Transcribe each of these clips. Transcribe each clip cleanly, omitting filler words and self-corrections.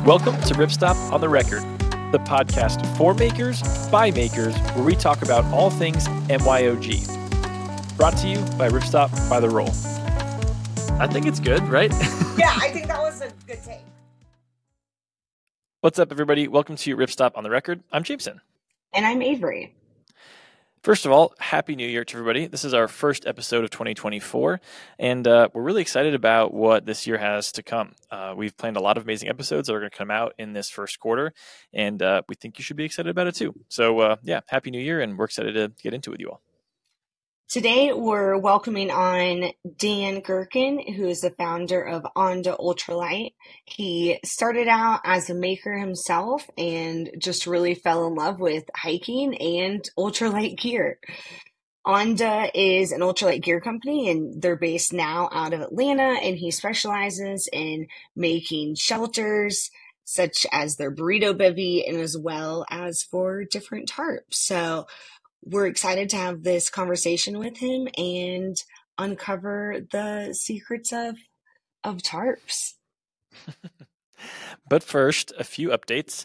Welcome to Ripstop on the Record, the podcast for makers, by makers, where we talk about all things MYOG. Brought to you by Ripstop by The Roll. I think it's good, right? Yeah, I think that was a good take. What's up, everybody? Welcome to Ripstop on the Record. I'm Jameson. And I'm Avery. First of all, Happy New Year to everybody. This is our first episode of 2024, and we're really excited about what this year has to come. We've planned a lot of amazing episodes that are going to come out in this first quarter, and we think you should be excited about it too. So, Happy New Year, and we're excited to get into it with you all. Today, we're welcoming on Dan Gerken, who is the founder of Onda Ultralight. He started out as a maker himself and just really fell in love with hiking and ultralight gear. Onda is an ultralight gear company, and they're based now out of Atlanta, and he specializes in making shelters, such as their burrito bivy, and as well as for different tarps. So we're excited to have this conversation with him and uncover the secrets of tarps. But first, a few updates.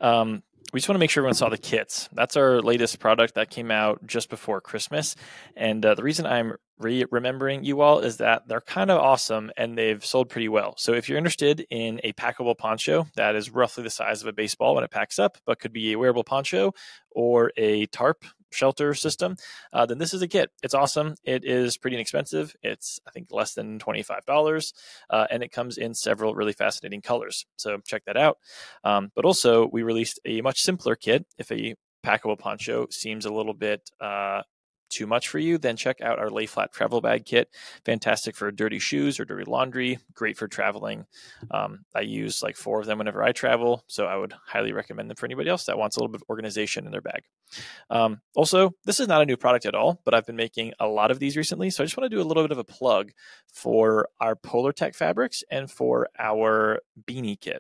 We just want to make sure everyone saw the kits. That's our latest product that came out just before Christmas. And the reason I'm remembering you all is that they're kind of awesome and they've sold pretty well. So if you're interested in a packable poncho that is roughly the size of a baseball when it packs up, but could be a wearable poncho or a tarp shelter system, then this is a kit. It's awesome. It is pretty inexpensive. It's, I think, less than $25, and it comes in several really fascinating colors. So check that out. But also, we released a much simpler kit. If a packable poncho seems a little bit too much for you, then check out our lay flat travel bag kit. Fantastic for dirty shoes or dirty laundry. Great for traveling. I use like 4 of them whenever I travel, so I would highly recommend them for anybody else that wants a little bit of organization in their bag. Also, this is not a new product at all, but I've been making a lot of these recently, so I just want to do a little bit of a plug for our Polartec fabrics and for our beanie kit.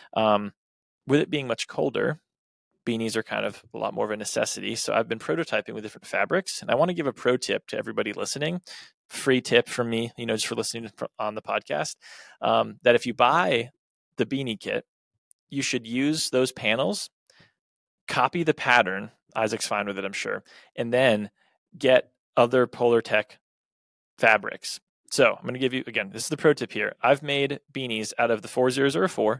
With it being much colder, beanies are kind of a lot more of a necessity. So I've been prototyping with different fabrics, and I want to give a pro tip to everybody listening. Free tip from me, just for listening on the podcast, that if you buy the beanie kit, you should use those panels, copy the pattern. Isaac's fine with it, I'm sure, and then get other Polartec fabrics. So I'm going to give you, again, this is the pro tip here. I've made beanies out of the 4004,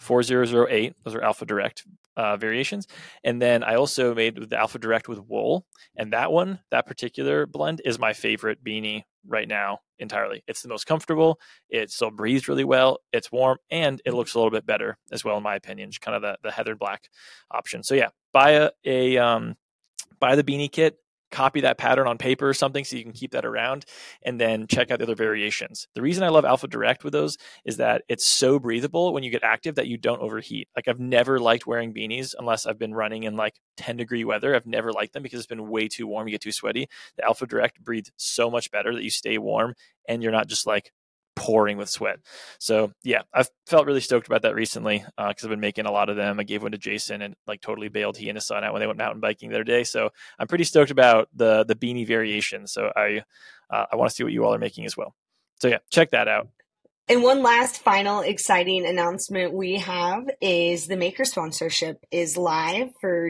4008. Those are Alpha Direct variations. And then I also made the Alpha Direct with wool. And that particular blend is my favorite beanie right now entirely. It's the most comfortable. It still breathes really well. It's warm, and it looks a little bit better as well, in my opinion. Just kind of the heather black option. So yeah, buy the beanie kit. Copy that pattern on paper or something so you can keep that around, and then check out the other variations. The reason I love Alpha Direct with those is that it's so breathable when you get active that you don't overheat. Like, I've never liked wearing beanies unless I've been running in like 10-degree weather. I've never liked them because it's been way too warm. You get too sweaty. The Alpha Direct breathes so much better that you stay warm and you're not just like pouring with sweat. So yeah, I've felt really stoked about that recently because I've been making a lot of them. I gave one to Jason and like totally bailed he and his son out when they went mountain biking the other day. So I'm pretty stoked about the beanie variation. So I want to see what you all are making as well. So yeah, check that out. And one last final exciting announcement we have is the maker sponsorship is live for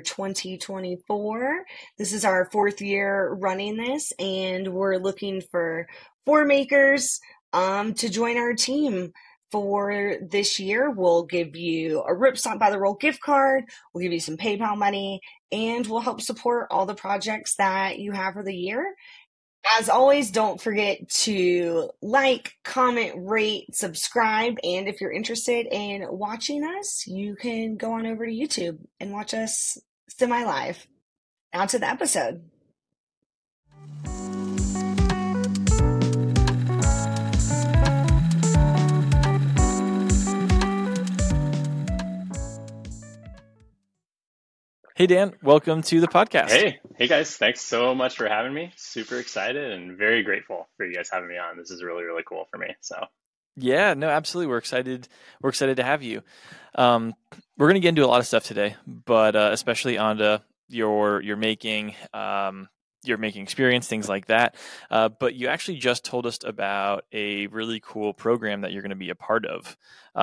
2024. This is our 4th year running this, and we're looking for 4 makers to join our team for this year. We'll give you a Ripstop by the Roll gift card. We'll give you some PayPal money, and we'll help support all the projects that you have for the year. As always, don't forget to like, comment, rate, subscribe, and if you're interested in watching us, you can go on over to YouTube and watch us semi-live. Now to the episode. Hey, Dan, welcome to the podcast. Hey guys, thanks so much for having me. Super excited and very grateful for you guys having me on. This is really, really cool for me. So yeah, no, absolutely. We're excited to have you. We're going to get into a lot of stuff today, but especially on your making experience, things like that. But you actually just told us about a really cool program that you're going to be a part of.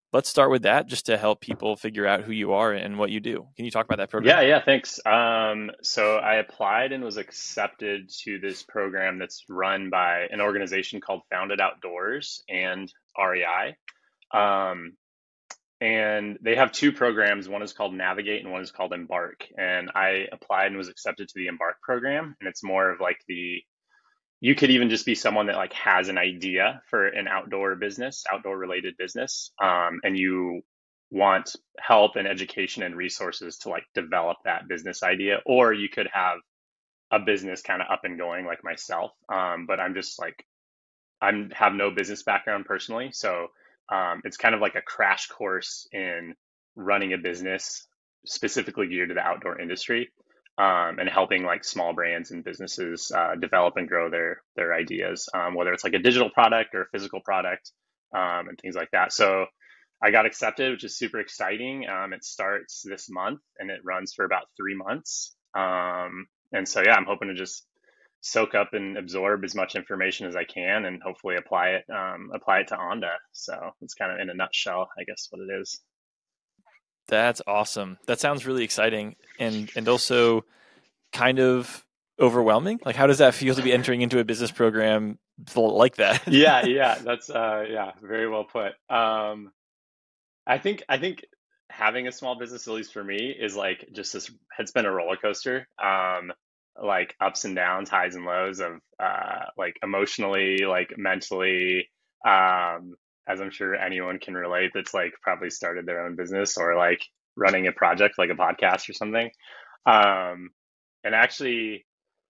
let's start with that just to help people figure out who you are and what you do. Can you talk about that program? Yeah, thanks. So I applied and was accepted to this program that's run by an organization called Founded Outdoors and REI. Um, and they have two programs. One is called Navigate and one is called Embark. And I applied and was accepted to the Embark program. And it's more of like you could even just be someone that like has an idea for an outdoor business, outdoor related business, and you want help and education and resources to like develop that business idea. Or you could have a business kind of up and going like myself, but I'm just like have no business background personally, so it's kind of like a crash course in running a business specifically geared to the outdoor industry, and helping like small brands and businesses develop and grow their ideas, whether it's like a digital product or a physical product, and things like that. So I got accepted, which is super exciting. It starts this month and it runs for about 3 months. And so, yeah, I'm hoping to just soak up and absorb as much information as I can and hopefully apply it to Onda. So it's kind of in a nutshell, I guess, what it is. That's awesome. That sounds really exciting and also kind of overwhelming. Like, how does that feel to be entering into a business program like that? Yeah, that's very well put. I think having a small business, at least for me, is like just this. It's been a roller coaster, like ups and downs, highs and lows of like emotionally, like mentally, as I'm sure anyone can relate. That's like probably started their own business or like running a project like a podcast or something. Um, and actually,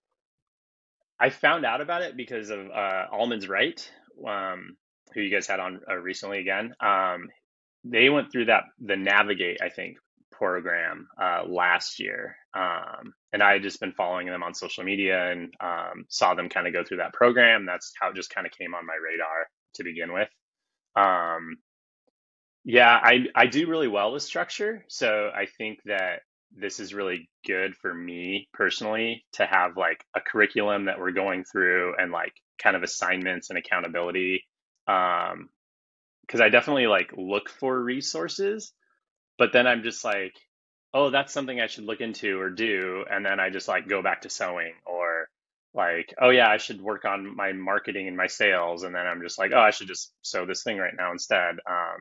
I found out about it because of Almonds Right, who you guys had on recently again. They went through the Navigate, I think, program last year, and I had just been following them on social media and saw them kind of go through that program. That's how it just kind of came on my radar to begin with. Um, yeah, I do really well with structure, so I think that this is really good for me personally to have like a curriculum that we're going through and like kind of assignments and accountability. Because I definitely like look for resources, but then I'm just like, oh, that's something I should look into or do, and then I just like go back to sewing or like, oh yeah, I should work on my marketing and my sales, and then I'm just like, oh, I should just sew this thing right now instead.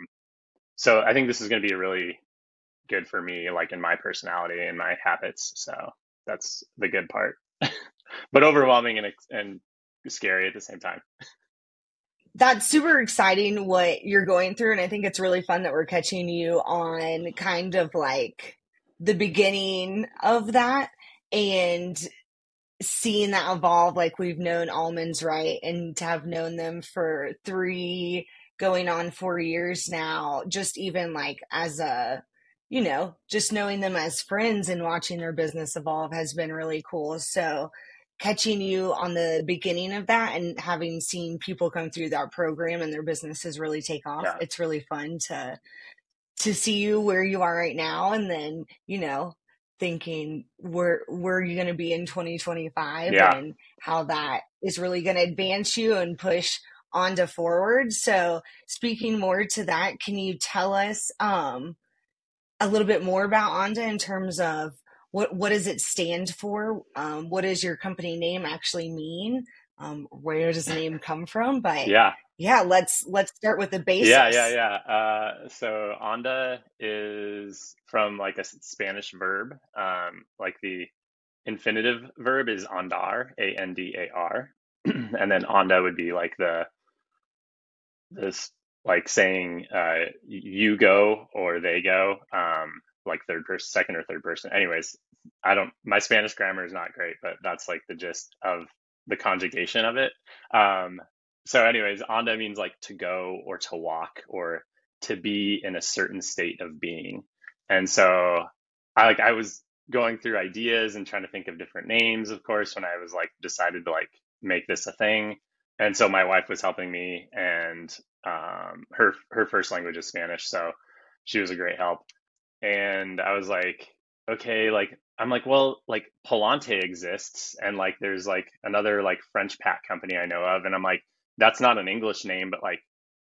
So I think this is going to be really good for me, like in my personality and my habits. So that's the good part, but overwhelming and scary at the same time. That's super exciting what you're going through. And I think it's really fun that we're catching you on kind of like the beginning of that and seeing that evolve. Like we've known Almonds Right and to have known them for 4 years now, just even like as just knowing them as friends and watching their business evolve has been really cool. So catching you on the beginning of that and having seen people come through that program and their businesses really take off, Yeah, it's really fun to see you where you are right now, and then thinking where are you going to be in 2025 yeah, and how that is really going to advance you and push Onda forward. So speaking more to that, can you tell us a little bit more about Onda in terms of what does it stand for? What does your company name actually mean? Where does the name come from? But yeah. yeah, let's start with the Yeah, basics. So onda is from like a Spanish verb. Like the infinitive verb is andar, Andar, and then onda would be like this like saying you go or they go, like third person, second or third person. Anyways, my Spanish grammar is not great, but that's like the gist of the conjugation of it. Um, so anyways, onda means like to go or to walk or to be in a certain state of being. And so I was going through ideas and trying to think of different names, of course, when I was like decided to like make this a thing. And so my wife was helping me, and her first language is Spanish, so she was a great help. And I was like, okay, like I'm like, well, like Palante exists, and like there's like another like French pack company I know of, and I'm like, that's not an English name, but like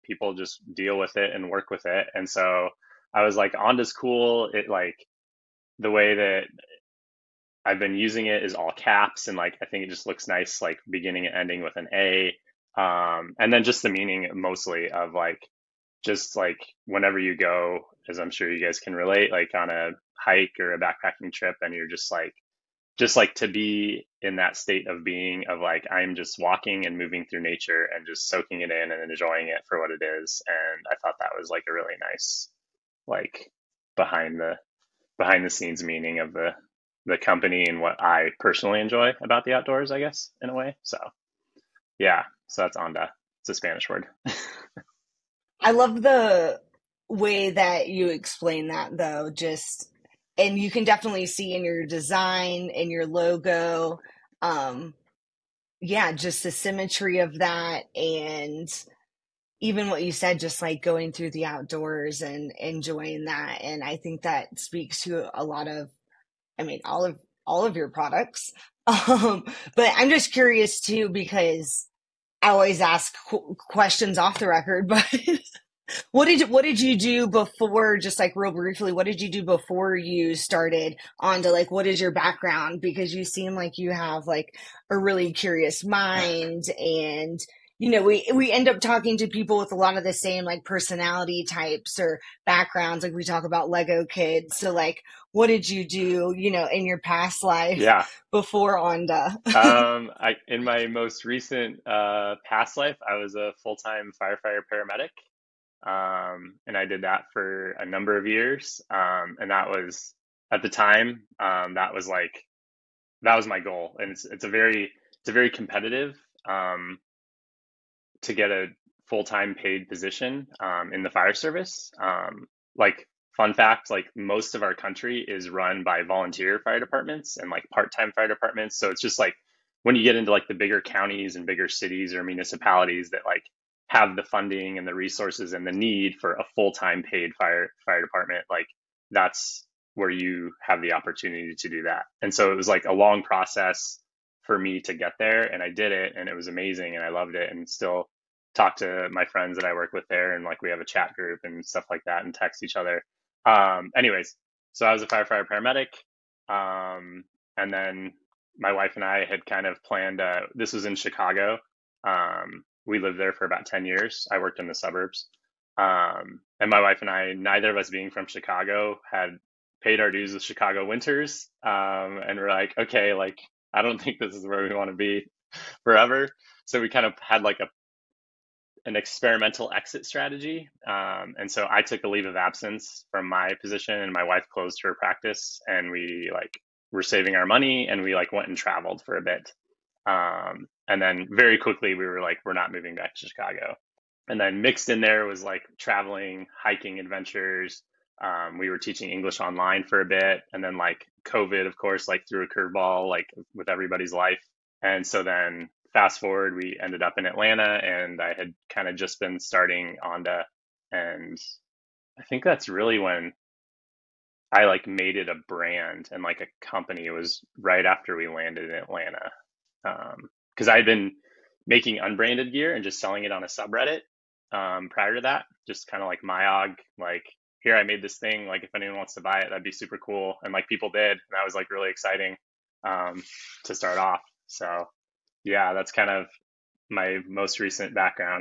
people just deal with it and work with it. And so I was like, Onda's cool. It like the way that I've been using it is all caps, and like I think it just looks nice, like beginning and ending with an A. And then just the meaning mostly of like just like whenever you go, as I'm sure you guys can relate, like on a hike or a backpacking trip, and you're just like to be in that state of being of like I'm just walking and moving through nature and just soaking it in and enjoying it for what it is. And I thought that was like a really nice like behind the scenes meaning of the company and what I personally enjoy about the outdoors, I guess, in a way. So yeah, so that's Onda. It's a Spanish word. I love the way that you explain that though, just and you can definitely see in your design and your logo, um, yeah, just the symmetry of that and even what you said, just like going through the outdoors and enjoying that. And I think that speaks to a lot of, I mean, all of your products. But I'm just curious too, because I always ask questions off the record, but what did you do before, just like real briefly, what did you do before you started Onto, like what is your background? Because you seem like you have like a really curious mind and we end up talking to people with a lot of the same like personality types or backgrounds. Like we talk about Lego kids. So like what did you do, in your past life Yeah. before Onda? In my most recent past life, I was a full-time firefighter paramedic. And I did that for a number of years. And that was at the time, that was my goal. And it's a very competitive, to get a full-time paid position, in the fire service. Like fun fact, like most of our country is run by volunteer fire departments and like part-time fire departments. So it's just like when you get into like the bigger counties and bigger cities or municipalities that like have the funding and the resources and the need for a full-time paid fire department, like that's where you have the opportunity to do that. And so it was like a long process for me to get there, and I did it, and it was amazing, and I loved it, and still talk to my friends that I work with there, and like we have a chat group and stuff like that, and text each other. Anyways, so I was a firefighter paramedic, and then my wife and I had kind of planned. This was in Chicago. We lived there for about 10 years. I worked in the suburbs. And my wife and I, neither of us being from Chicago, had paid our dues with Chicago winters. And we're like, okay, like, I don't think this is where we want to be forever. So we kind of had like an experimental exit strategy. And so I took a leave of absence from my position, and my wife closed her practice, and we like were saving our money, and we like went and traveled for a bit. And then very quickly we were like, we're not moving back to Chicago. And then mixed in there was like traveling, hiking adventures. We were teaching English online for a bit. And then like COVID, of course, like threw a curveball, like with everybody's life. And so then fast forward, we ended up in Atlanta, and I had kind of just been starting Onda. And I think that's really when I like made it a brand and like a company. It was right after we landed in Atlanta. Because I had been making unbranded gear and just selling it on a subreddit, prior to that, just kind of like myog, like here I made this thing, like if anyone wants to buy it, that'd be super cool. And like people did, and that was like really exciting, to start off. So yeah, that's kind of my most recent background.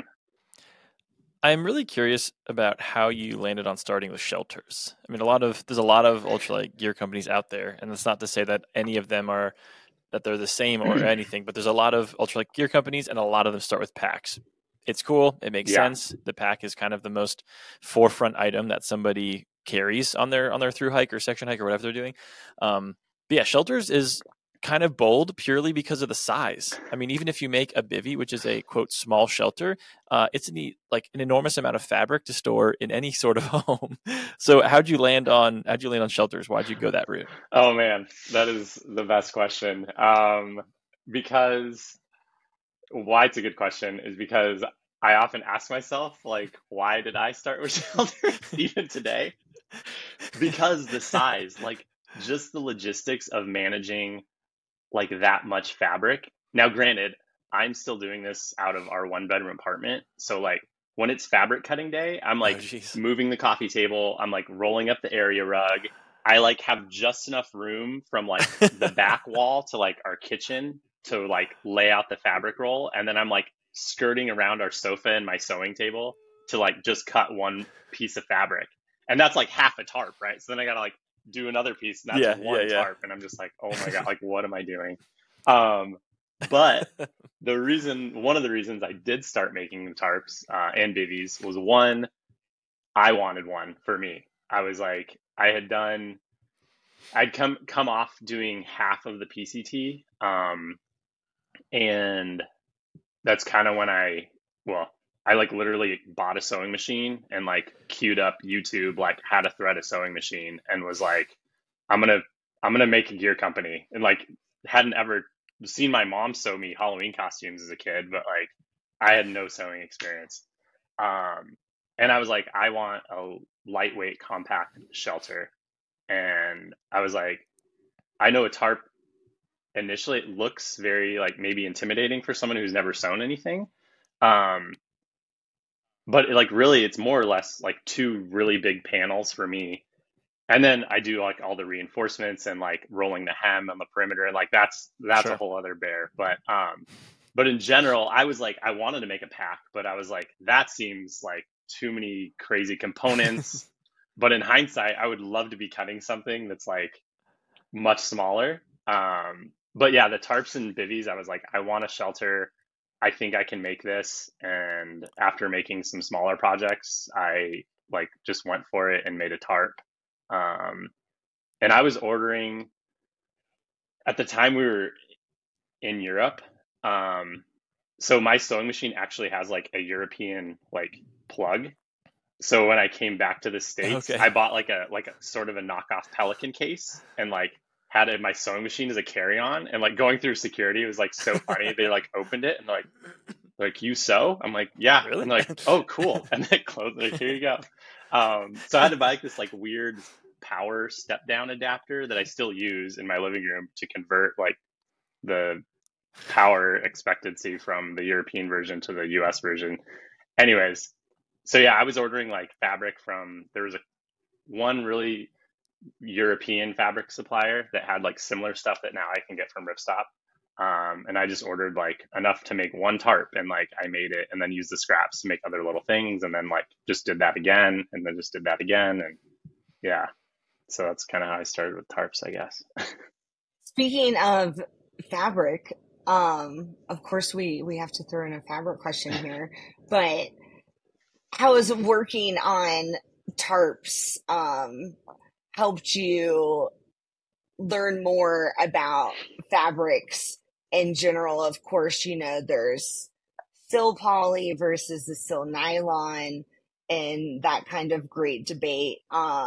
I'm really curious about how you landed on starting with Shelters. I mean, there's a lot of ultralight gear companies out there, and it's not to say that any of them are that they're the same or anything, but there's a lot of ultralight gear companies, and a lot of them start with packs. It's cool. It makes sense. The pack is kind of the most forefront item that somebody carries on their through hike or section hike or whatever they're doing. But yeah, Shelters is kind of bold purely because of the size. I mean, even if you make a bivy, which is a quote small shelter, it's an enormous amount of fabric to store in any sort of home. So how'd you land on Shelters? Why'd you go that route? Oh man, that is the best question. Because why it's a good question is because I often ask myself, like, why did I start with Shelters even today? Because the size, like just the logistics of managing like that much fabric. Now, granted, I'm still doing this out of our one bedroom apartment. So like when it's fabric cutting day, I'm Oh, like jeez. moving the coffee table. I'm like rolling up the area rug. I like have just enough room from like the back wall to like our kitchen to like lay out the fabric roll. And then I'm like skirting around our sofa and my sewing table to like just cut one piece of fabric. And that's like half a tarp, right? So then I gotta like do another piece and that's Yeah, yeah, one yeah. tarp. And I'm just like, oh my God, like what am I doing? Um, but one of the reasons I did start making the tarps and bivvies was one, I wanted one for me. I was like, I'd come off doing half of the PCT, and that's kind of when well, I like literally bought a sewing machine and like queued up YouTube, like how to thread a sewing machine, and was like, I'm gonna I'm gonna make a gear company, and like hadn't ever seen my mom sew me Halloween costumes as a kid, but like I had no sewing experience. Um, and I was like, I want a lightweight, compact shelter. And I was like, I know a tarp initially it looks very like maybe intimidating for someone who's never sewn anything. Um, but like really it's more or less like two really big panels for me. And then I do like all the reinforcements and like rolling the hem on the perimeter, and like that's a Sure. whole other bear. But in general, I was like I wanted to make a pack, but I was like that seems like too many crazy components. But in hindsight, I would love to be cutting something that's like much smaller. But yeah, the tarps and bivvies, I was like, I want a shelter. I think I can make this. And after making some smaller projects, I like just went for it and made a tarp. Um, and I was ordering at the time we were in Europe. Um, so my sewing machine actually has like a European like plug. So when I came back to the States, Okay. I bought like a sort of a knockoff Pelican case and like had it in my sewing machine as a carry-on, and like going through security it was like so funny. They like opened it and like you sew? I'm like, yeah. Really? And they're like, oh cool. And they closed it, like, here you go. So I had to buy like this like weird power step down adapter that I still use in my living room to convert like the power expectancy from the European version to the US version. Anyways, so yeah, I was ordering like fabric from there was a one really European fabric supplier that had like similar stuff that now I can get from Ripstop. And I just ordered like enough to make one tarp, and like I made it and then used the scraps to make other little things, and then like just did that again and then just did that again. And yeah, so that's kind of how I started with tarps, I guess. Speaking of fabric, of course we have to throw in a fabric question here, but how is working on tarps helped you learn more about fabrics in general? Of course, there's sil poly versus the sil nylon and that kind of great debate.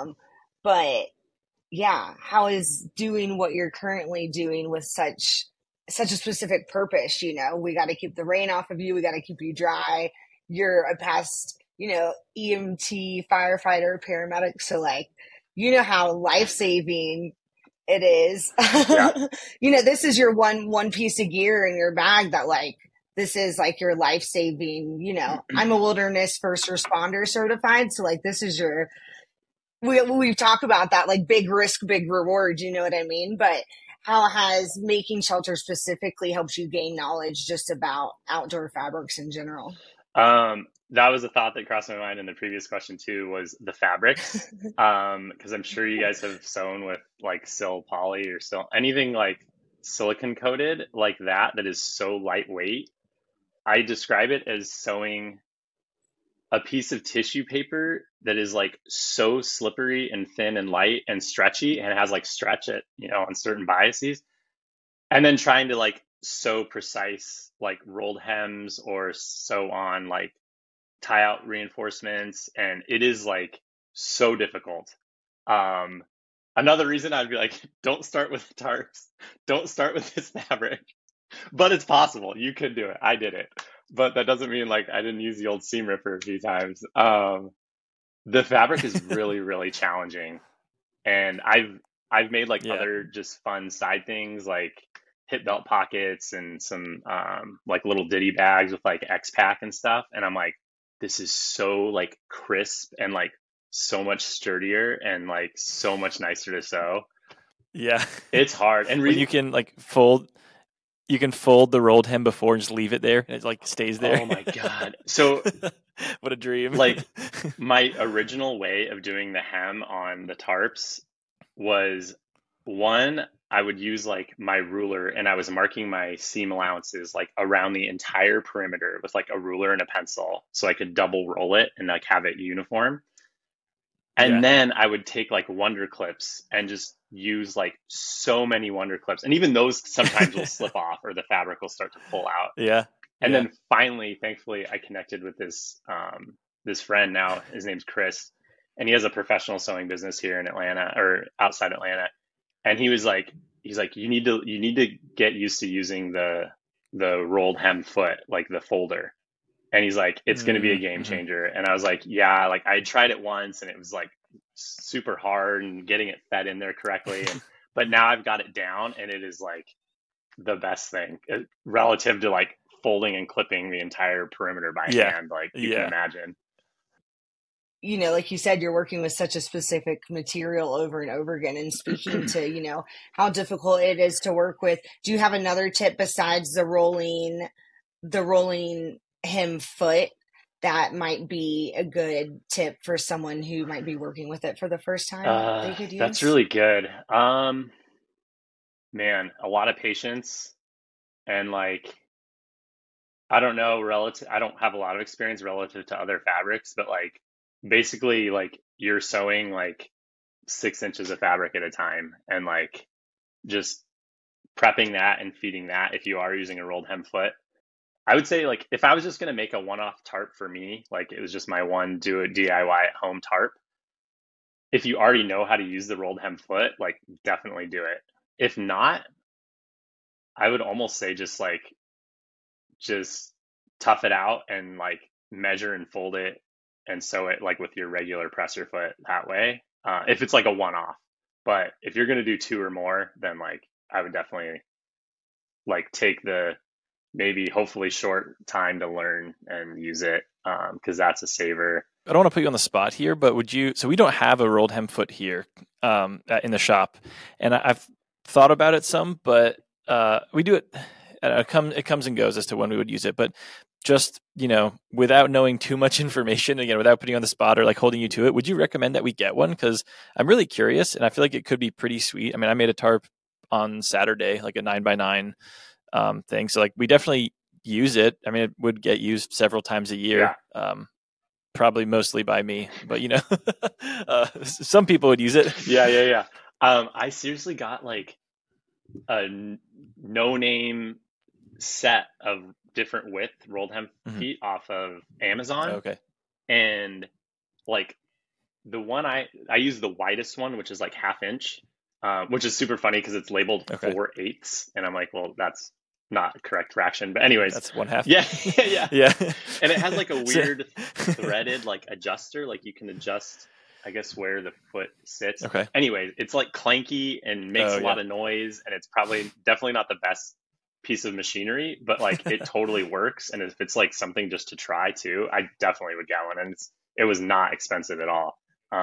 But yeah, how is doing what you're currently doing with such a specific purpose? We got to keep the rain off of you. We got to keep you dry. You're a past, EMT, firefighter, paramedic. So like, how life saving it is. Yeah. This is your one piece of gear in your bag that like this is like your life saving. I'm a wilderness first responder certified, so like this is your we talk about that like big risk, big reward. You know what I mean? But how has making shelter specifically helped you gain knowledge just about outdoor fabrics in general? That was a thought that crossed my mind in the previous question too, was the fabrics. Because I'm sure you guys have sewn with like sil poly or sil anything like silicon coated like that is so lightweight. I describe it as sewing a piece of tissue paper that is like so slippery and thin and light and stretchy and has like stretch it, on certain biases, and then trying to like sew precise like rolled hems or sew on like tie out reinforcements, and it is like so difficult. Um, Another reason I'd be like, don't start with tarps, don't start with this fabric, but it's possible. You could do it. I did it, but that doesn't mean like I didn't use the old seam ripper a few times. The fabric is really, really challenging, and I've made like Yeah. other just fun side things like hip belt pockets and some like little ditty bags with like X pack and stuff, and I'm like, this is so like crisp and like so much sturdier and like so much nicer to sew. Yeah. It's hard. And when you can like fold the rolled hem before and just leave it there and it like stays there. Oh my God. So what a dream. Like my original way of doing the hem on the tarps was, one, I would use like my ruler and I was marking my seam allowances like around the entire perimeter with like a ruler and a pencil so I could double roll it and like have it uniform. And then I would take like Wonder Clips and just use like so many Wonder Clips. And even those sometimes will slip off or the fabric will start to pull out. Yeah. And then finally, thankfully, I connected with this this friend now. His name's Chris, and he has a professional sewing business here in Atlanta or outside Atlanta. And he's like, you need to get used to using the rolled hem foot, like the folder. And he's like, it's going to be a game changer. And I was like, yeah, like I tried it once and it was like super hard and getting it fed in there correctly. But now I've got it down and it is like the best thing relative to like folding and clipping the entire perimeter by hand, like you can imagine. You know, like you said, you're working with such a specific material over and over again, and speaking to, you know, how difficult it is to work with. Do you have another tip besides the rolling hem foot that might be a good tip for someone who might be working with it for the first time they could use? That's really good. Man, a lot of patience and like, I don't know, I don't have a lot of experience relative to other fabrics, but like basically like you're sewing like 6 inches of fabric at a time and like just prepping that and feeding that if you are using a rolled hem foot. I would say like if I was just going to make a one-off tarp for me, like it was just my one do it DIY at home tarp. If you already know how to use the rolled hem foot, like definitely do it. If not, I would almost say just tough it out and like measure and fold it and sew it like with your regular presser foot that way. If it's like a one-off, but if you're going to do 2 or more, then like I would definitely like take the maybe hopefully short time to learn and use it because that's a saver. I don't want to put you on the spot here, but so we don't have a rolled hem foot here in the shop, and I've thought about it some, but we do it. It comes and goes as to when we would use it, but just, you know, without knowing too much information, again, without putting you on the spot or like holding you to it, would you recommend that we get one? Because I'm really curious, and I feel like it could be pretty sweet. I mean, I made a tarp on Saturday, like a 9x9 thing. So like we definitely use it. I mean, it would get used several times a year, probably mostly by me, but you know, some people would use it. Yeah. I seriously got like a no-name set of different width rolled hem feet off of Amazon. Okay. And like the one I use the widest one, which is like 1/2 inch, which is super funny because it's labeled 4/8. And I'm like, well, that's not correct fraction, but anyways, that's 1/2. Yeah. And it has like a weird threaded like adjuster, like you can adjust, I guess, where the foot sits. Okay. Anyway, it's like clanky and makes a lot of noise, and it's definitely not the best piece of machinery, but like it totally works. And if it's like something just to try too, I definitely would get one. And it was not expensive at all.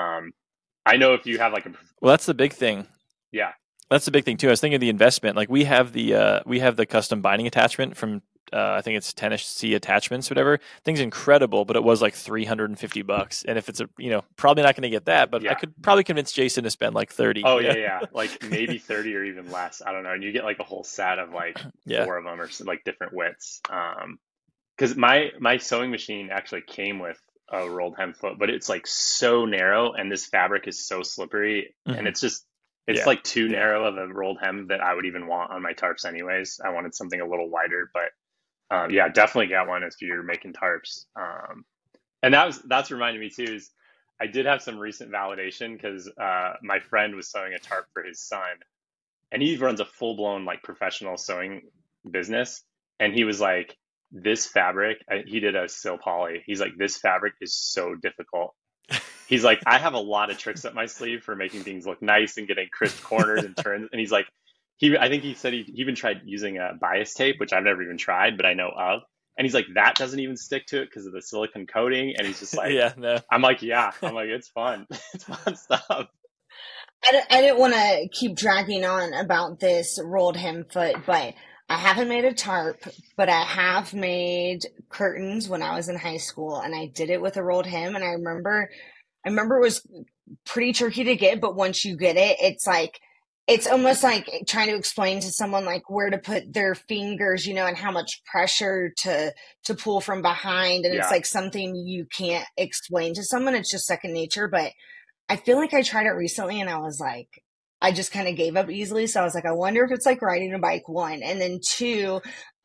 I know if you have like well, that's the big thing. Yeah. That's the big thing too. I was thinking of the investment. Like we have the custom binding attachment from I think it's Tennessee Attachments, whatever. Thing's incredible, but it was like $350. And if it's probably not going to get that, but I could probably convince Jason to spend like 30. Oh yeah. Like maybe 30 or even less. I don't know. And you get like a whole set of like 4 of them or like different widths. Because my sewing machine actually came with a rolled hem foot, but it's like so narrow, and this fabric is so slippery, and it's like too narrow of a rolled hem that I would even want on my tarps anyways. I wanted something a little wider, but definitely get one if you're making tarps. And that's reminding me too, is I did have some recent validation because my friend was sewing a tarp for his son, and he runs a full-blown like professional sewing business. And he was like, this fabric, he did a sil poly. He's like, this fabric is so difficult. He's like, I have a lot of tricks up my sleeve for making things look nice and getting crisp corners and turns. And he's like, I think he said he even tried using a bias tape, which I've never even tried, but I know of. And he's like, that doesn't even stick to it because of the silicone coating. And he's just like, Yeah, no. I'm like, yeah. I'm like, it's fun. It's fun stuff. I didn't want to keep dragging on about this rolled hem foot, but I haven't made a tarp, but I have made curtains when I was in high school, and I did it with a rolled hem. And I remember it was pretty tricky to get, but once you get it, it's almost like trying to explain to someone like where to put their fingers, and how much pressure to pull from behind. And it's Yeah. like something you can't explain to someone. It's just second nature, but I feel like I tried it recently and I was like, I just kind of gave up easily. So I was like, I wonder if it's like riding a bike, one. And then two,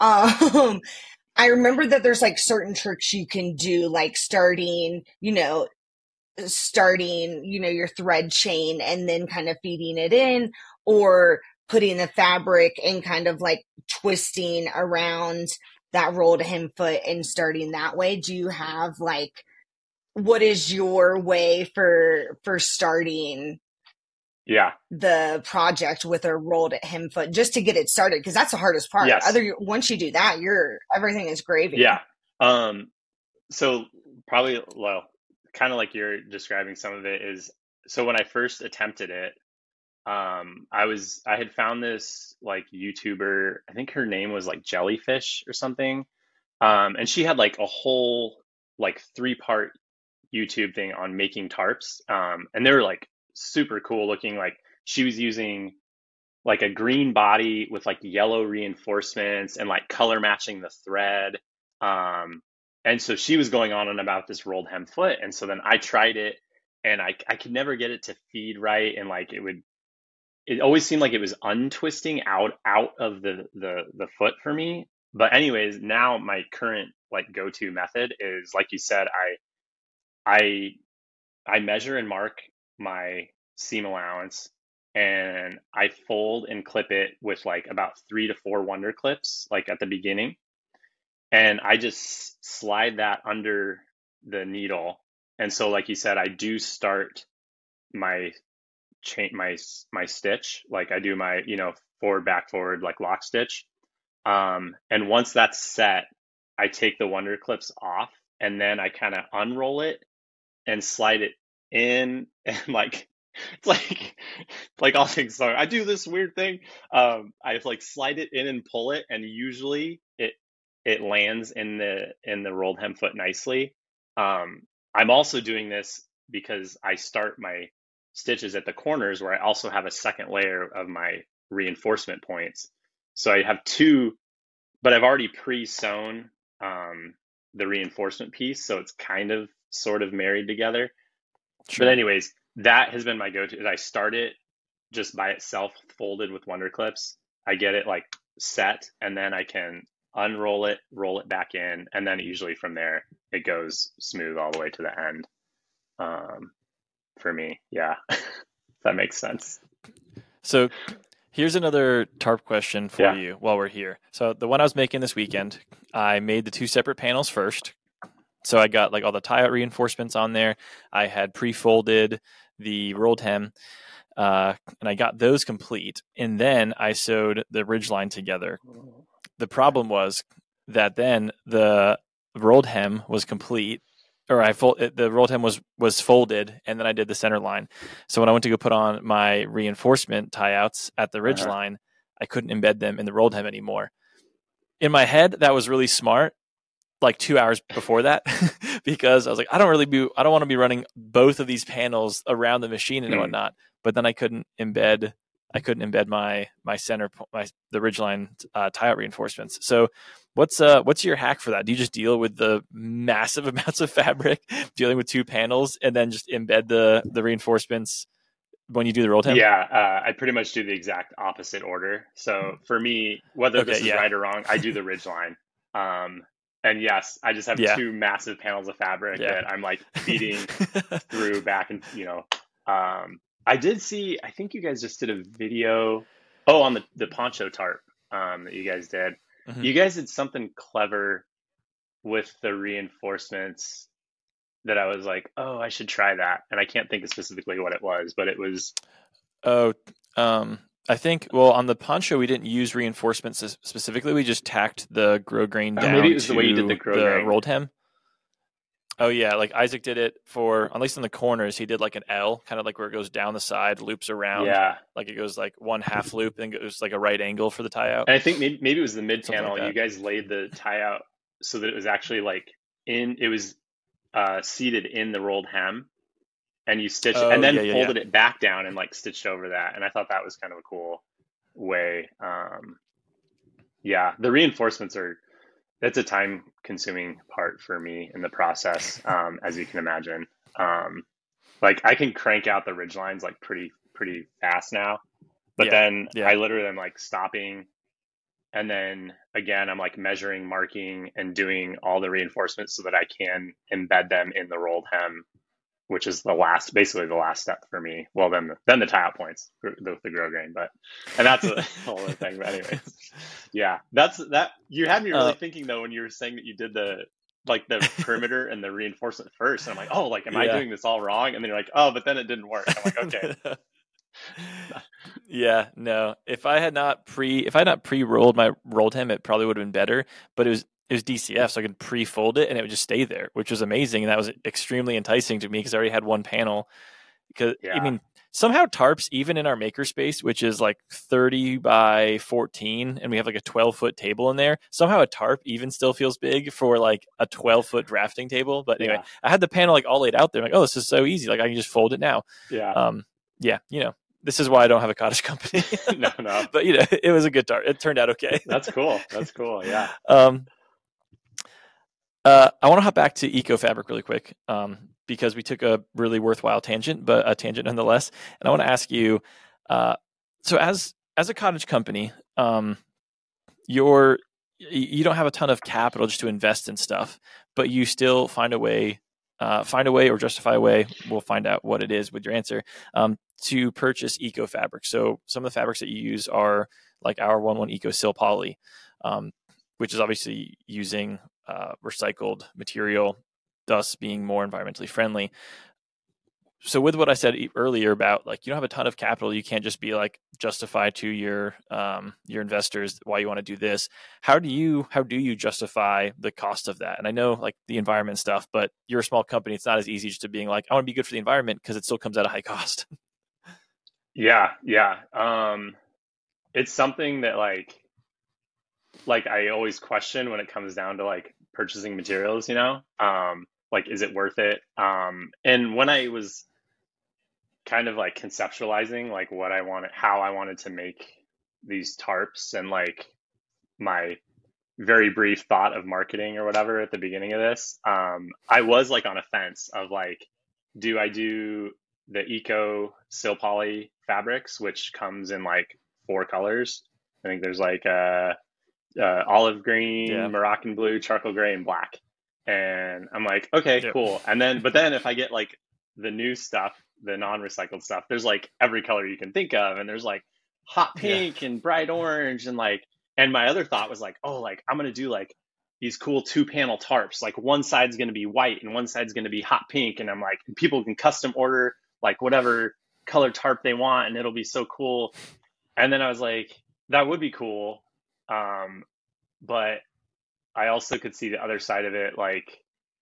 I remember that there's like certain tricks you can do, like starting, your thread chain and then kind of feeding it in, or putting the fabric and kind of like twisting around that rolled hem foot and starting that way. Do you have like, what is your way for starting Yeah. the project with a rolled hem foot just to get it started? Because that's the hardest part. Yes. Once you do that, everything is gravy. Yeah. Um, so probably, well, kind of like you're describing some of it is, so when I first attempted it, I had found this like YouTuber, I think her name was like Jellyfish or something. And she had like a whole like 3-part YouTube thing on making tarps. And they were like super cool looking. Like she was using like a green body with like yellow reinforcements and like color matching the thread. Um, and so she was going on and about this rolled hem foot. And so then I tried it and I could never get it to feed right. And like it always seemed like it was untwisting out of the foot for me. But anyways, now my current like go-to method is like you said, I I measure and mark my seam allowance and I fold and clip it with like about 3 to 4 Wonder clips, like at the beginning. And I just slide that under the needle. And so, like you said, I do start my chain, my stitch, like I do my, forward, back, forward, like lock stitch. And once that's set, I take the Wonder clips off and then I kind of unroll it and slide it in and like it's like all things so I do this weird thing. I like slide it in and pull it and usually it lands in the rolled hem foot nicely. I'm also doing this because I start my stitches at the corners where I also have a second layer of my reinforcement points. So I have two, but I've already pre-sewn the reinforcement piece, so it's kind of sort of married together. But Sure. anyways, that has been my go-to. Is I start it just by itself, folded with Wonder clips. I get it like set, and then I can unroll it, roll it back in, and then usually from there it goes smooth all the way to the end. Um, for me, yeah, if that makes sense. So here's another tarp question for Yeah. you while we're here. So the one I was making this weekend, I made the 2 separate panels first. So I got like all the tie out reinforcements on there. I had pre-folded the rolled hem, and I got those complete. And then I sewed the ridgeline together. The problem was that then the rolled hem was complete, or the rolled hem was folded, and then I did the center line. So when I went to go put on my reinforcement tie outs at the ridge Uh-huh. line, I couldn't embed them in the rolled hem anymore. In my head, that was really smart. Like 2 hours before that, because I was like, I don't want to be running both of these panels around the machine and Hmm. whatnot. But then I couldn't embed my center the ridgeline tie out reinforcements. So what's your hack for that? Do you just deal with the massive amounts of fabric dealing with 2 panels and then just embed the reinforcements when you do the rolled hem? Yeah, I pretty much do the exact opposite order. So for me, whether Okay, this is yeah, right or wrong, I do the ridge line. And yes, I just have yeah, 2 massive panels of fabric yeah. that I'm like feeding through back and I did see, I think you guys just did a video, oh, on the poncho tarp that you guys did. Mhm. You guys did something clever with the reinforcements that I was like, oh, I should try that. And I can't think of specifically what it was, but it was Oh, I think, well, on the poncho, we didn't use reinforcements specifically. We just tacked the grosgrain Maybe it down was the way you did the to the grosgrain. rolled hem. Oh yeah, like Isaac did it for, at least in the corners, he did like an L, kind of like where it goes down the side, loops around, Yeah. like it goes like one half loop and goes like a right angle for the tie out, And I think maybe it was the mid something like panel. You that. guys laid the tie out so that it was actually like it was seated in the rolled hem, and you stitched and Oh then yeah, yeah, yeah. folded it back down and like stitched over that. And I thought that was kind of a cool way. Yeah, the reinforcements that's a time consuming part for me in the process, as you can imagine. Like I can crank out the ridge lines like pretty fast now, but Yeah, then yeah. I literally am like stopping, and then again I'm like measuring, marking, and doing all the reinforcements so that I can embed them in the rolled hem, which is basically the last step for me. Well, then the tie out points, the grosgrain, and that's a whole other thing. But anyways, yeah, that you had me really uh, thinking though when you were saying that you did the perimeter and the reinforcement first, and I'm like, oh, like am I yeah. doing this all wrong? And then you're like, oh, but then it didn't work. I'm like, okay, Yeah, no. If I had not pre-rolled my rolled hem, it probably would have been better. But it was DCF, so I could pre-fold it and it would just stay there, which was amazing, and that was extremely enticing to me because I already had one panel. Because I yeah, mean, somehow tarps, even in our makerspace, which is like 30 by 14, and we have like a 12-foot table in there, somehow a tarp even still feels big for like a 12-foot drafting table. But anyway, yeah, I had the panel like all laid out there. I'm like, oh, this is so easy. Like I can just fold it now. yeah. Yeah, this is why I don't have a cottage company. No, no, But it was a good tarp. It turned out okay. that's cool. That's cool. Yeah. um, I want to hop back to Eco Fabric really quick, because we took a really worthwhile tangent, but a tangent nonetheless. And I want to ask you, so as a cottage company, you don't have a ton of capital just to invest in stuff, but you still find a way or justify a way. We'll find out what it is with your answer, to purchase Eco Fabric. So some of the fabrics that you use are like our 1-1 Eco Sil Poly, which is obviously using recycled material, thus being more environmentally friendly. So with what I said earlier about like you don't have a ton of capital, you can't just be like justify to your investors why you want to do this. How do you justify the cost of that? And I know like the environment stuff, but you're a small company. It's not as easy just to being like I want to be good for the environment because it still comes at a high cost. Yeah, yeah. It's something that like I always question when it comes down to like purchasing materials, like is it worth it? And when I was kind of like conceptualizing like how I wanted to make these tarps, and like my very brief thought of marketing or whatever at the beginning of this, I was like on a fence of like, do I do the Eco Sil Poly fabrics, which comes in like 4 colors? I think there's like olive green, Yeah. Moroccan blue, charcoal gray, and black. And I'm like, okay, Yep. cool. But then if I get like the new stuff, the non-recycled stuff, there's like every color you can think of, and there's like hot Yeah. pink and bright orange, and my other thought was like, oh, like I'm gonna do like these cool 2-panel tarps. Like one side's gonna be white and one side's gonna be hot pink, and I'm like, people can custom order like whatever color tarp they want, and it'll be so cool. And then I was like, that would be cool. But I also could see the other side of it, like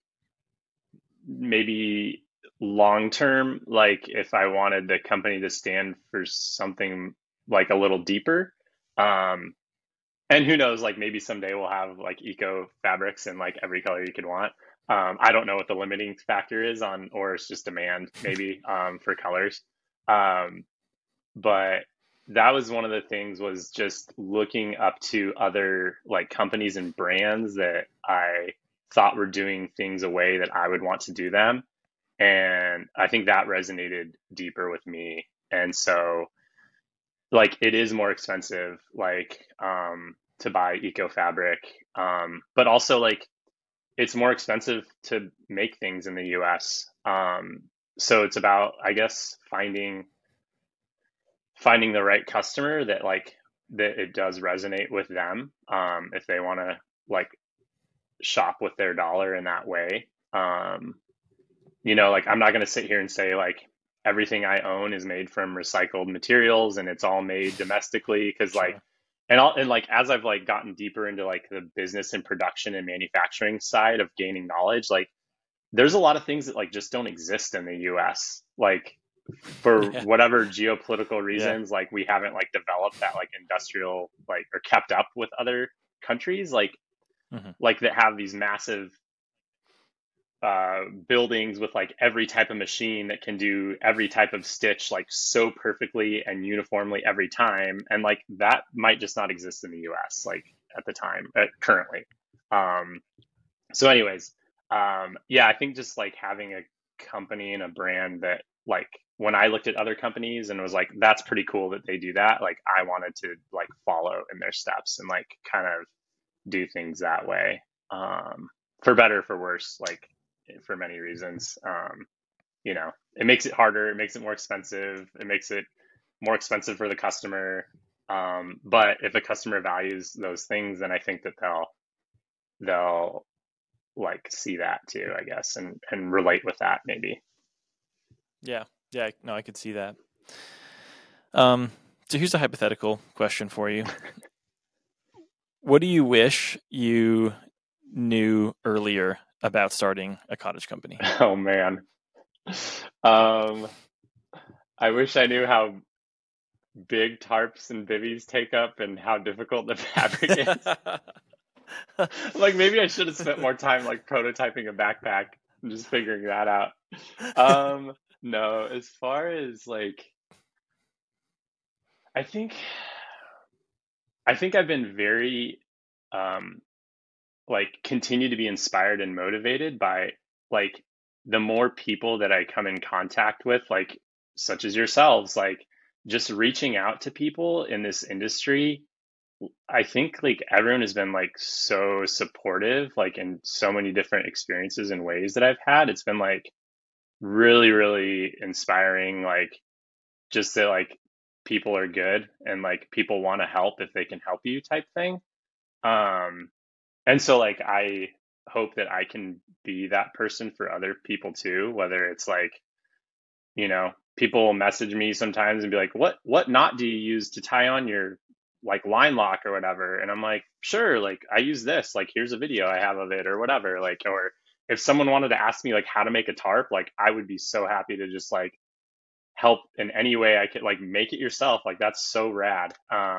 maybe long term, like if I wanted the company to stand for something like a little deeper. And who knows, like maybe someday we'll have like eco fabrics in like every color you could want. I don't know what the limiting factor is or it's just demand maybe, for colors. Um, but that was one of the things, was just looking up to other like companies and brands that I thought were doing things a way that I would want to do them. And I think that resonated deeper with me. And so like it is more expensive, like to buy eco fabric. But also like it's more expensive to make things in the US. So it's about, I guess, finding the right customer that it does resonate with them, if they want to like shop with their dollar in that way. Like I'm not going to sit here and say like everything I own is made from recycled materials and it's all made domestically. Because like, Sure. and like as I've like gotten deeper into like the business and production and manufacturing side of gaining knowledge, like there's a lot of things that like just don't exist in the US. Like for Yeah. whatever geopolitical Yeah. reasons, like we haven't like developed that like industrial like or kept up with other countries Hmm. like that have these massive buildings with like every type of machine that can do every type of stitch like so perfectly and uniformly every time, and like that might just not exist in the US like at the time currently. um so anyways, yeah, I think just like having a company and a brand that like when I looked at other companies and was like, that's pretty cool that they do that, like I wanted to like follow in their steps and like kind of do things that way. For better, for worse, like for many reasons. You know, it makes it harder, it makes it more expensive, it makes it more expensive for the customer. But if a customer values those things, then I think that they'll like see that too, I guess, and relate with that maybe. Yeah. Yeah. No, I could see that. Um, so here's a hypothetical question for you. What do you wish you knew earlier about starting a cottage company? Oh man. Um, I wish I knew how big tarps and bivvies take up and how difficult the fabric is. Like maybe I should have spent more time like prototyping a backpack and just figuring that out. No, as far as like I think I think I've been very um like continue to be inspired and motivated by like the more people that I come in contact with, like such as yourselves, like just reaching out to people in this industry. I think like everyone has been like so supportive, like in so many different experiences and ways that I've had. It's been like really, really inspiring, like just that like people are good and like people want to help if they can help you type thing. Um, and so like I hope that I can be that person for other people too, whether it's like, you know, people will message me sometimes and be like, what knot do you use to tie on your like line lock or whatever? And I'm like, sure, like I use this, like here's a video I have of it or whatever. Like, or if someone wanted to ask me like how to make a tarp, like I would be so happy to just like help in any way I could, like make it yourself. Like that's so rad.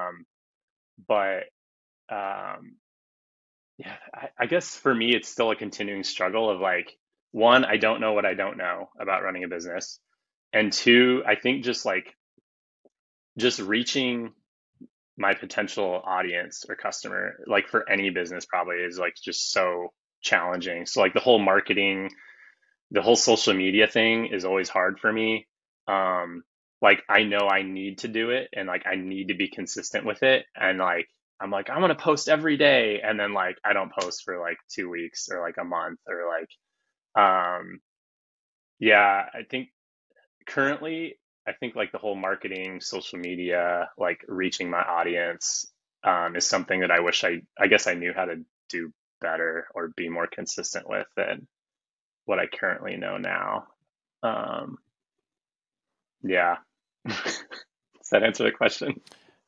But um yeah, I guess for me, it's still a continuing struggle of like, one, I don't know what I don't know about running a business. And two, I think just reaching my potential audience or customer, like for any business probably is like just so challenging. So like the whole marketing, the whole social media thing is always hard for me. Um, like I know I need to do it and like I need to be consistent with it. And like I'm like, I'm gonna post every day, and then like I don't post for like 2 weeks or like a month or like yeah, I think currently I think like the whole marketing, social media, like reaching my audience is something that I wish I guess I knew how to do better or be more consistent with than what I currently know now. Um, yeah. Does that answer the question?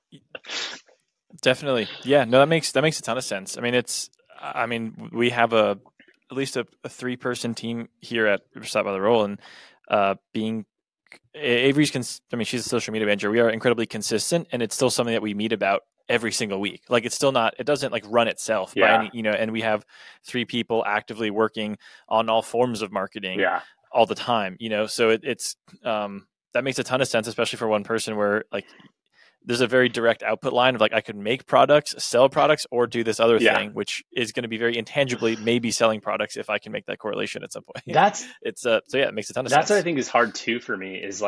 Definitely. Yeah, no, that makes a ton of sense. I mean, we have at least a 3-person team here at Stop by the Roll, and being Avery's, I mean, she's a social media manager. We are incredibly consistent, and it's still something that we meet about every single week. Like it's still not, it doesn't like run itself by Yeah. any, and we have 3 people actively working on all forms of marketing Yeah. all the time, so it's, that makes a ton of sense, especially for one person where like there's a very direct output line of like, I could make products, sell products, or do this other Yeah. thing, which is going to be very intangibly maybe selling products if I can make that correlation at some point. That's It's so yeah, it makes a ton of that's what I sense. think is hard too for me is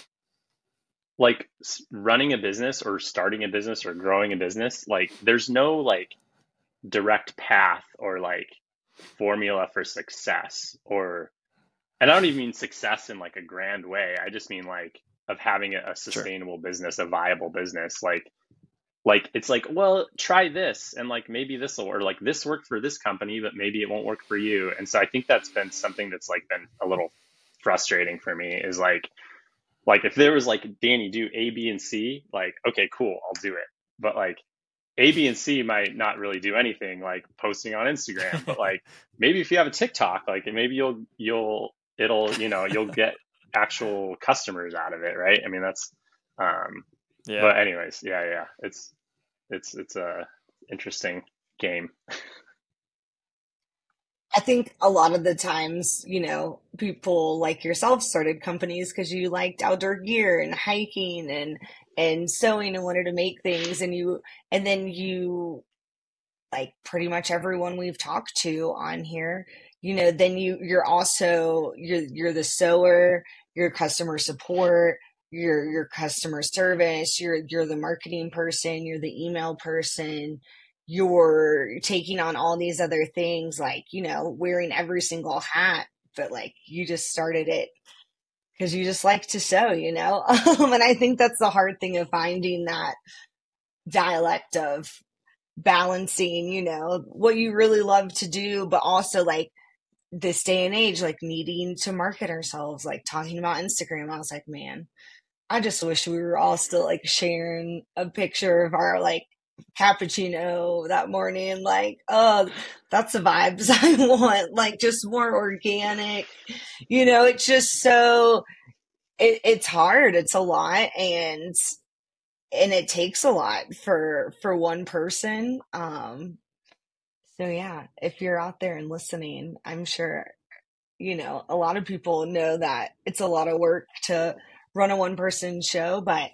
running a business or starting a business or growing a business. Like there's no like direct path or like formula for success, or and I don't even mean success in like a grand way. I just mean like of having a Sure. sustainable business, a viable business. Like it's like, well, try this and like maybe this will, or like this worked for this company, but maybe it won't work for you. And so I think that's been something that's like been a little frustrating for me is like Like if there was like, Danny, do A, B, and C, like, okay, cool, I'll do it. But like A, B, and C might not really do anything, like posting on Instagram. But like maybe if you have a TikTok, like maybe you'll get actual customers out of it, right? I mean, that's um Yeah. but anyways, yeah. It's a interesting game. I think a lot of the times, people like yourself started companies because you liked outdoor gear and hiking and sewing and wanted to make things, and then you like pretty much everyone we've talked to on here, then you're the sewer, you're customer support, you're customer service, you're the marketing person, you're the email person, you're taking on all these other things, like, wearing every single hat, but like you just started it because you just like to sew. And I think that's the hard thing of finding that dialect of balancing, what you really love to do, but also like this day and age, like needing to market ourselves, like talking about Instagram. I was like, man, I just wish we were all still like sharing a picture of our like cappuccino that morning. Like, oh, that's the vibes I want. Like just more organic, it's just so it's hard. It's a lot. And it takes a lot for one person. So yeah, if you're out there and listening, I'm sure a lot of people know that it's a lot of work to run a one person show, but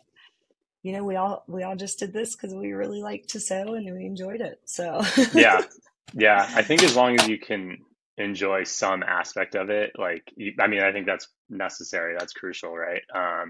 we all just did this because we really like to sew and we enjoyed it. So Yeah. Yeah. I think as long as you can enjoy some aspect of it, I mean, I think that's necessary. That's crucial, right?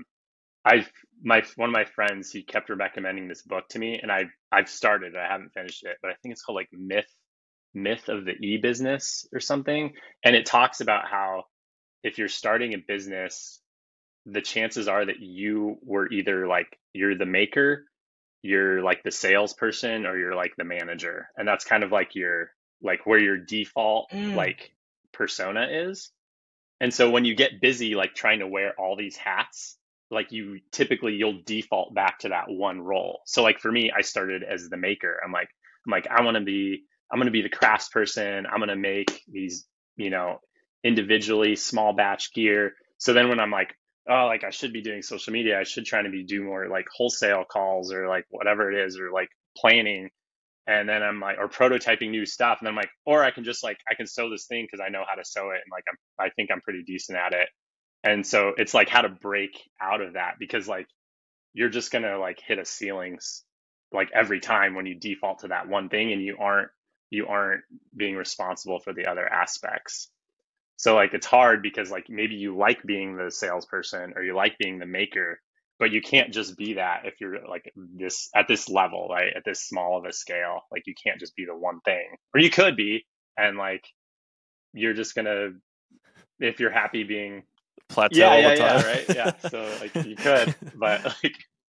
I've my one of my friends, he kept recommending this book to me, and I've started it. I haven't finished it, but I think it's called like Myth of the E-Business or something. And it talks about how if you're starting a business, the chances are that you were either like you're the maker, you're like the salesperson, or you're like the manager. And that's kind of like your like where your default mm, like persona is. And so when you get busy like trying to wear all these hats, like you'll default back to that one role. So like for me, I started as the maker. I'm like I'm gonna be the crafts person. I'm gonna make these, you know, individually small batch gear. So then when I'm like, oh, like I should be doing social media, I should try to be do more like wholesale calls or like whatever it is, or like planning. And then I'm like, or prototyping new stuff. And then I'm like, or I can just like, I can sew this thing because I know how to sew it. And like, I think I'm pretty decent at it. And so it's like how to break out of that, because like you're just going to like hit a ceilings like every time when you default to that one thing and you aren't being responsible for the other aspects. So like it's hard because like maybe you like being the salesperson or you like being the maker, but you can't just be that if you're like this at this level, right? At this small of a scale. Like you can't just be the one thing. Or you could be, and like you're just gonna, if you're happy being, Plateau yeah, all the yeah, yeah, time. right? Yeah. So like you could, but like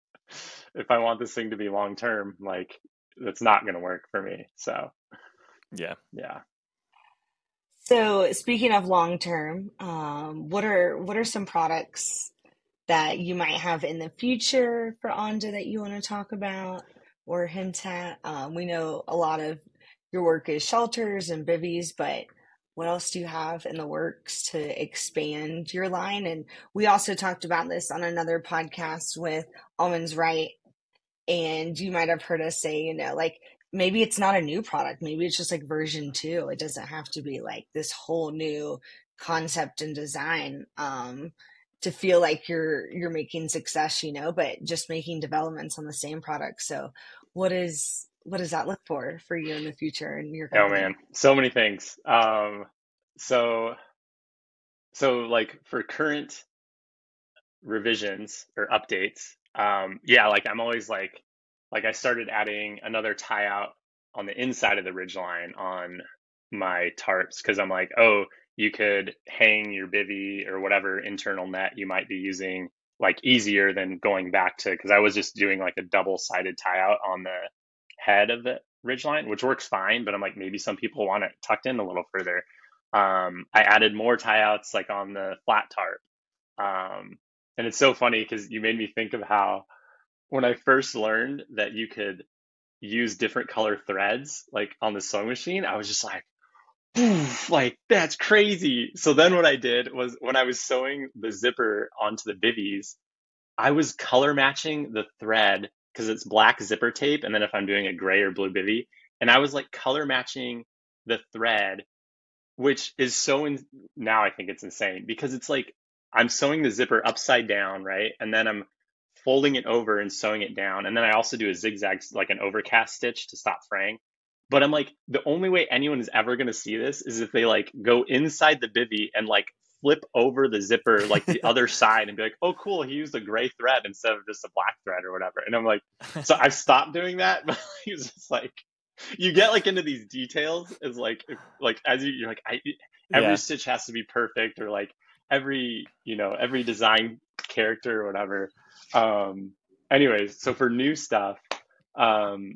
if I want this thing to be long term, like that's not gonna work for me. So Yeah. yeah. so speaking of long term, what are some products that you might have in the future for Anja that you want to talk about or hint at? We know a lot of your work is shelters and bivvies, but what else do you have in the works to expand your line? And we also talked about this on another podcast with Almonds Right, and you might have heard us say, like maybe it's not a new product, maybe it's just like version 2. It doesn't have to be like this whole new concept and design to feel like you're making success, but just making developments on the same product. So what does that look for you in the future in your Oh man, company? so many things. So like for current revisions or updates, yeah, like I'm always like I started adding another tie out on the inside of the ridge line on my tarps, because I'm like, oh, you could hang your bivy or whatever internal net you might be using like easier than going back to, because I was just doing like a double-sided tie out on the head of the ridge line, which works fine, but I'm like, maybe some people want it tucked in a little further. I added more tie outs like on the flat tarp. Um, And it's so funny because you made me think of how when I first learned that you could use different color threads like on the sewing machine, I was just like, "Oof, like that's crazy." So then what I did was when I was sewing the zipper onto the bivvies, I was color matching the thread because it's black zipper tape, and then if I'm doing a gray or blue bivvy, and I was like color matching the thread, which is now I think it's insane because it's like I'm sewing the zipper upside down, right? And then I'm folding it over and sewing it down. And then I also do a zigzag, like an overcast stitch to stop fraying. But I'm like, the only way anyone is ever going to see this is if they like go inside the bivvy and like flip over the zipper like the other side and be like, oh, cool, he used a gray thread instead of just a black thread or whatever. And I'm like, so I've stopped doing that, but it's just like, you get like into these details as like as you're like every Yeah. stitch has to be perfect, or like every design character or whatever. Anyways, so for new stuff, um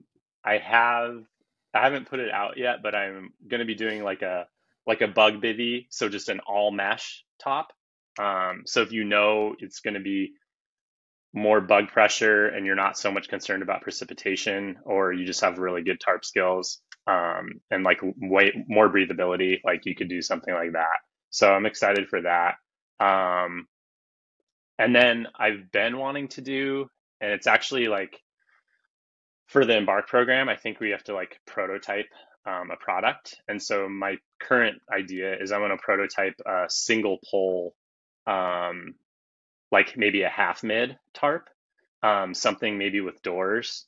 I haven't put it out yet, but I'm gonna be doing like a bug bivy, so just an all mesh top. So if it's gonna be more bug pressure and you're not so much concerned about precipitation, or you just have really good tarp skills, and like way more breathability, like you could do something like that. So I'm excited for that. Um, and then I've been wanting to do, and it's actually like for the Embark program, I think we have to like prototype a product. And so my current idea is I want to prototype a single pole, um, like maybe a half mid tarp, something maybe with doors.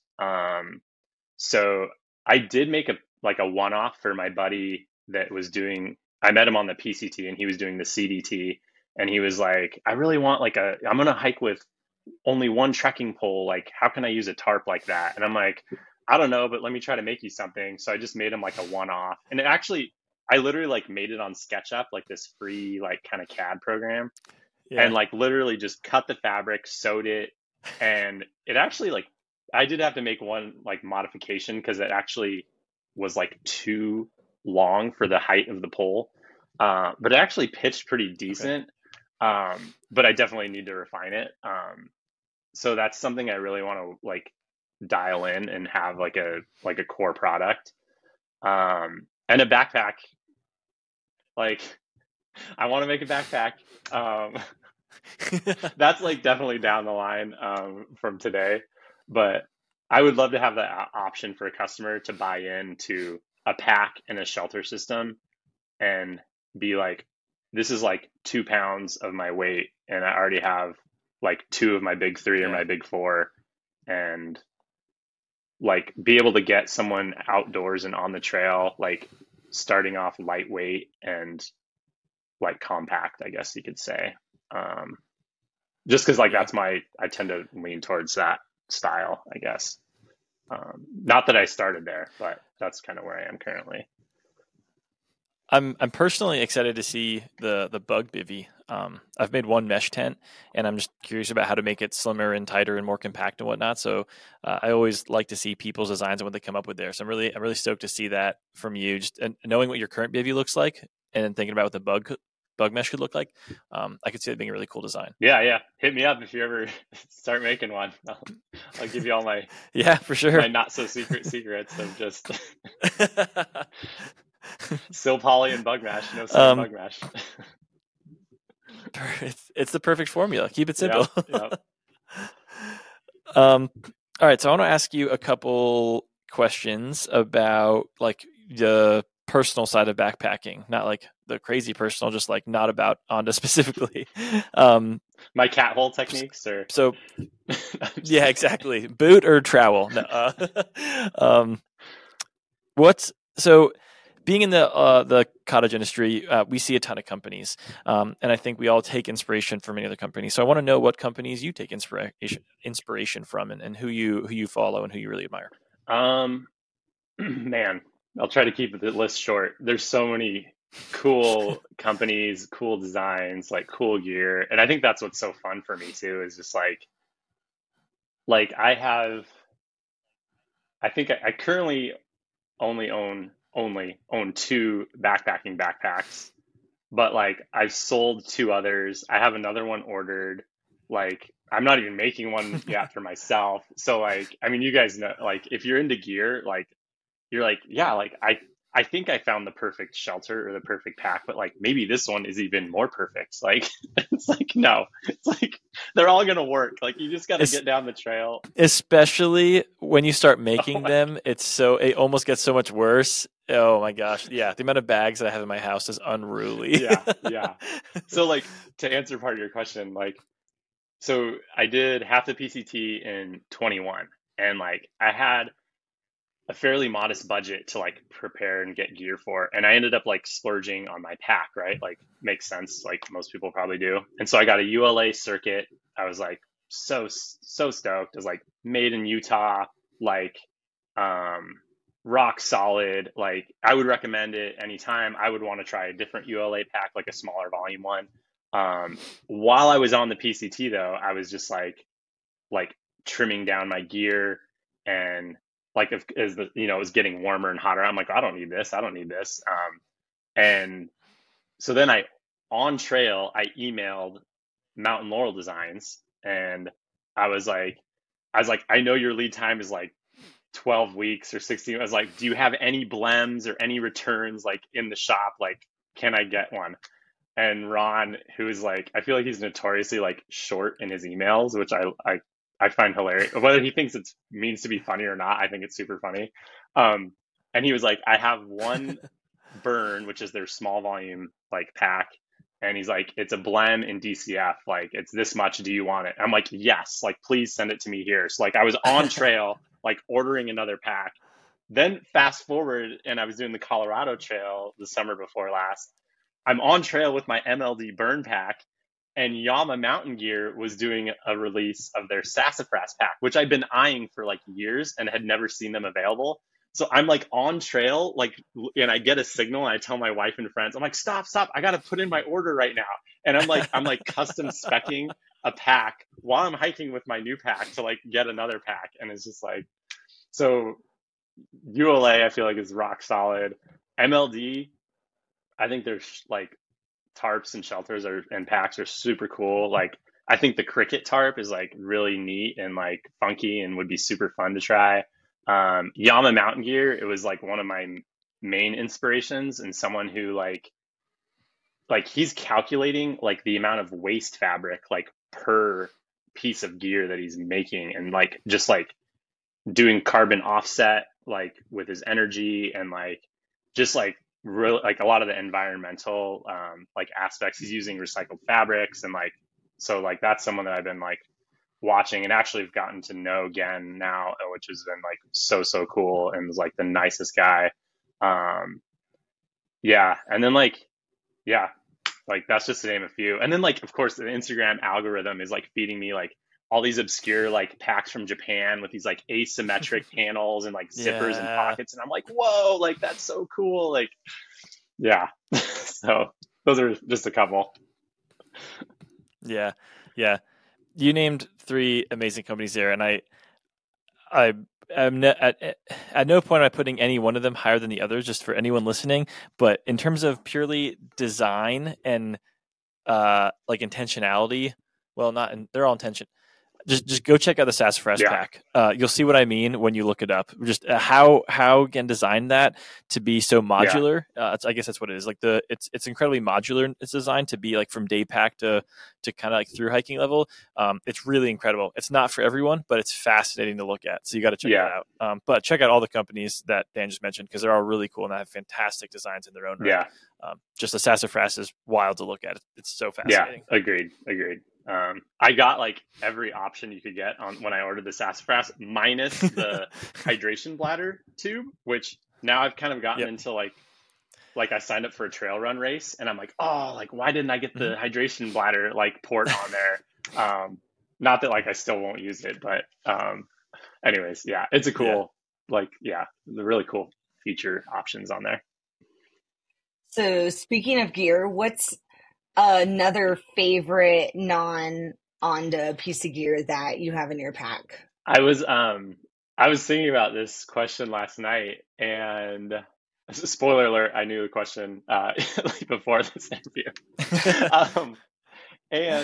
So I did make a one-off for my buddy that was doing, I met him on the PCT and he was doing the CDT, and he was like, I really want I'm gonna hike with only one trekking pole. Like, how can I use a tarp like that? And I'm like, I don't know, but let me try to make you something. So I just made him like a one-off. And I literally like made it on SketchUp, like this free, like kind of CAD program, and Yeah. like literally just cut the fabric, sewed it, and it actually like I did have to make one like modification because it actually was like too long for the height of the pole, but it actually pitched pretty Okay. decent. But I definitely need to refine it. So that's something I really want to like dial in and have like a core product. And a backpack, like I want to make a backpack. Um, that's like definitely down the line from today, but I would love to have that option for a customer to buy into a pack and a shelter system and be like, this is like 2 pounds of my weight, and I already have like two of my big three or Yeah. my big four, and like be able to get someone outdoors and on the trail, like starting off lightweight and like compact, I guess you could say. Um, just because like Yeah. I tend to lean towards that style, I guess. Not that I started there, but that's kind of where I am currently. I'm personally excited to see the bug bivy. I've made one mesh tent, and I'm just curious about how to make it slimmer and tighter and more compact and whatnot. So I always like to see people's designs and what they come up with there. So I'm really stoked to see that from you. Just and knowing what your current bivy looks like, and then thinking about what the bug mesh could look like. I could see it being a really cool design. Yeah. Hit me up if you ever start making one. I'll give you all my Yeah, for sure. not so secret secrets of just still poly and bug mash, no sand bug mash. It's the perfect formula. Keep it simple. Yep. All right, so I want to ask you a couple questions about like the personal side of backpacking, not like the crazy personal, just like not about Onda specifically. My cat hole techniques, or so yeah, exactly. Boot or trowel? No. What's so being in the cottage industry, we see a ton of companies, and I think we all take inspiration from many other companies. So I want to know what companies you take inspiration from, and who you follow and who you really admire. Man, I'll try to keep the list short. There's so many cool companies, cool designs, like cool gear, and I think that's what's so fun for me too. Is just like I think I currently only own two backpacking backpacks, but like I've sold two others. I have another one ordered. like I'm not even making one yet for myself. So like, I mean, you guys know, like if you're into gear, like you're like, yeah, like I think I found the perfect shelter or the perfect pack, but like maybe this one is even more perfect. Like it's like no, it's like they're all gonna work. Like you just got to get down the trail. Especially when you start making Oh them, it almost gets so much worse. Oh my gosh, yeah, the amount of bags that I have in my house is unruly. yeah. So like to answer part of your question, like so I did half the PCT in 21, and like I had a fairly modest budget to like prepare and get gear for. And I ended up like splurging on my pack, right? Like makes sense, like most people probably do. And so I got a ULA circuit. I was like so stoked. It was like made in Utah, like um rock solid. Like I would recommend it anytime. I would want to try a different ULA pack, like a smaller volume one. While I was on the PCT though, I was just like trimming down my gear, and like if as the it was getting warmer and hotter, I'm like, I don't need this, I don't need this. And so then on trail I emailed Mountain Laurel Designs, and I was like I know your lead time is like 12 weeks or 16. I was like, do you have any blems or any returns like in the shop, like can I get one? And Ron, who is like, I feel like he's notoriously like short in his emails, which I find hilarious. Whether he thinks it means to be funny or not, I think it's super funny. And he was like, I have one burn, which is their small volume like pack. And he's like, it's a blem in DCF. Like, it's this much. Do you want it? I'm like, yes, like, please send it to me here. So like I was on trail, like ordering another pack. Then fast forward, and I was doing the Colorado Trail the summer before last. I'm on trail with my MLD burn pack, and Yama Mountain Gear was doing a release of their Sassafras pack, which I'd been eyeing for like years and had never seen them available. So I'm like on trail, like, and I get a signal, and I tell my wife and friends, I'm like, stop, I got to put in my order right now. And I'm like custom specking a pack while I'm hiking with my new pack to like get another pack. And it's just like, so ULA, I feel like is rock solid. MLD, I think there's like tarps and shelters and packs are super cool. Like I think the cricket tarp is like really neat and like funky and would be super fun to try. Yama Mountain Gear, it was like one of my main inspirations, and someone who like he's calculating like the amount of waste fabric like per piece of gear that he's making, and like just like doing carbon offset like with his energy, and like just like really like a lot of the environmental like aspects. He's using recycled fabrics, and like so like that's someone that I've been like watching and actually have gotten to know again now, which has been like so cool, and was like the nicest guy. Yeah, and then like yeah, like that's just to name a few. And then like of course the Instagram algorithm is like feeding me like all these obscure like packs from Japan with these like asymmetric panels and like zippers and pockets, and I'm like, whoa, like that's so cool. Like yeah. So those are just a couple. Yeah. You named 3 amazing companies there, and I am at no point am I putting any one of them higher than the others, just for anyone listening. But in terms of purely design and like intentionality, well, they're all intention. Just go check out the Sassafras pack. You'll see what I mean when you look it up. Just how again design that to be so modular. I guess that's what it is. Like it's incredibly modular in its design to be like from day pack to kind of like through hiking level. It's really incredible. It's not for everyone, but it's fascinating to look at. So you got to check that out. But check out all the companies that Dan just mentioned, because they're all really cool and they have fantastic designs in their own right. Just the Sassafras is wild to look at. It's so fascinating. Yeah, agreed. I got like every option you could get on when I ordered the Sassafras, minus the hydration bladder tube, which now I've kind of gotten into like I signed up for a trail run race, and I'm like, oh, like why didn't I get the hydration bladder like port on there? Not that like I still won't use it, but anyways, yeah, it's a cool the really cool feature options on there. So speaking of gear, what's another favorite non-Onda piece of gear that you have in your pack? I was thinking about this question last night, and spoiler alert, I knew the question like before this interview. And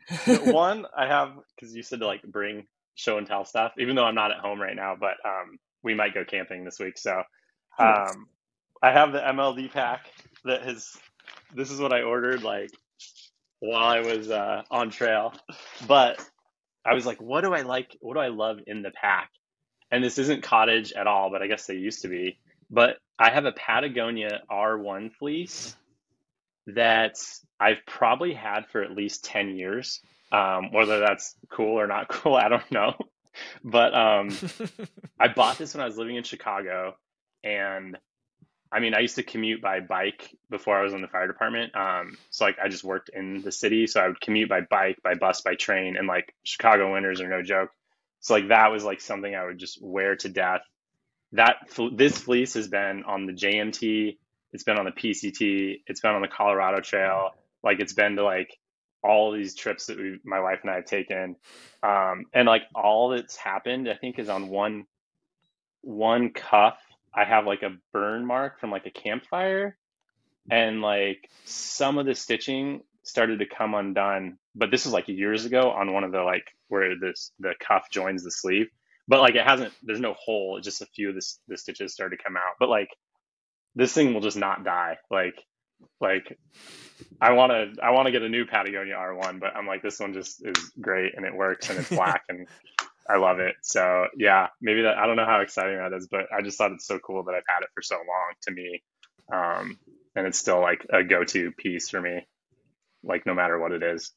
The one I have, because you said to like bring show and tell stuff, even though I'm not at home right now, but we might go camping this week. So Oh, nice. um, I have the MLD pack that has, this is what I ordered like while I was on trail. But I was like, what do I like? What do I love in the pack? And this isn't cottage at all, but I guess they used to be. But I have a Patagonia R1 fleece that I've probably had for at least 10 years. Whether that's cool or not cool, I don't know. But I bought this when I was living in Chicago. And I mean, I used to commute by bike before I was in the fire department. So like I just worked in the city. So I would commute by bike, by bus, by train. And like Chicago winters are no joke. So like that was like something I would just wear to death. This fleece has been on the JMT, it's been on the PCT, it's been on the Colorado Trail, like it's been to like all these trips that my wife and I have taken, and like all that's happened, I think, is on one cuff. I have like a burn mark from like a campfire, and like some of the stitching started to come undone. But this was like years ago on one of the like where the cuff joins the sleeve. But like it hasn't. There's no hole. Just a few of the stitches started to come out. But like this thing will just not die. Like I wanna get a new Patagonia R1, but I'm like this one just is great and it works and it's black and I love it. So yeah, maybe that, I don't know how exciting that is, but I just thought it's so cool that I've had it for so long to me. And it's still like a go-to piece for me, like no matter what it is.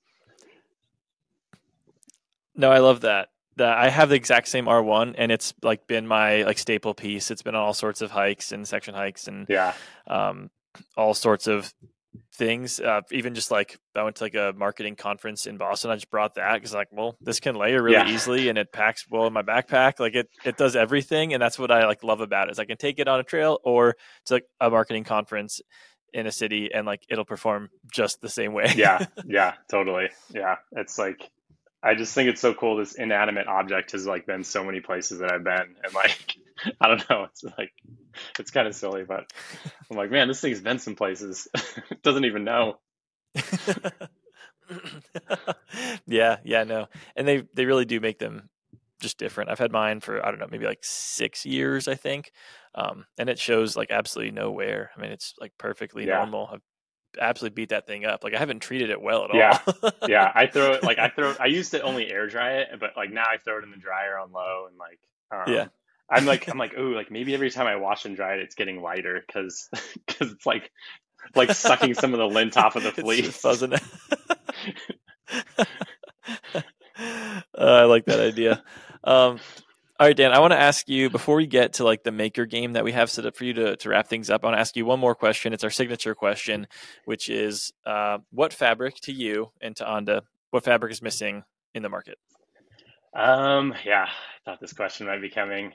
No, I love that. That I have the exact same R1, and it's like been my like staple piece. It's been on all sorts of hikes and section hikes and Yeah. um, all sorts of things. Even just like I went to like a marketing conference in Boston. I just brought that because like, well, this can layer really Yeah. easily, and it packs well in my backpack. Like it does everything, and that's what I like love about it. Is I can take it on a trail or to like a marketing conference in a city, and like it'll perform just the same way. Yeah. Yeah. Totally. Yeah. It's like I just think it's so cool. This inanimate object has like been so many places that I've been, and like I don't know. It's like it's kind of silly, but I'm like, man, this thing's been some places. It doesn't even know. Yeah, no, and they really do make them just different. I've had mine for I don't know, maybe like 6 years, I think, and it shows like absolutely no wear. I mean, it's like perfectly Yeah. normal. I've absolutely beat that thing up. Like I haven't treated it well at Yeah. all. Yeah. I used to only air dry it, but like now I throw it in the dryer on low and like, Yeah, I'm like, ooh, like maybe every time I wash and dry it, it's getting lighter because it's like sucking some of the lint off of the it's just fleece. fuzzing. I like that idea. All right, Dan, I want to ask you before we get to like the maker game that we have set up for you to wrap things up. I want to ask you one more question. It's our signature question, which is what fabric to you and to Anda, what fabric is missing in the market? Yeah, I thought this question might be coming.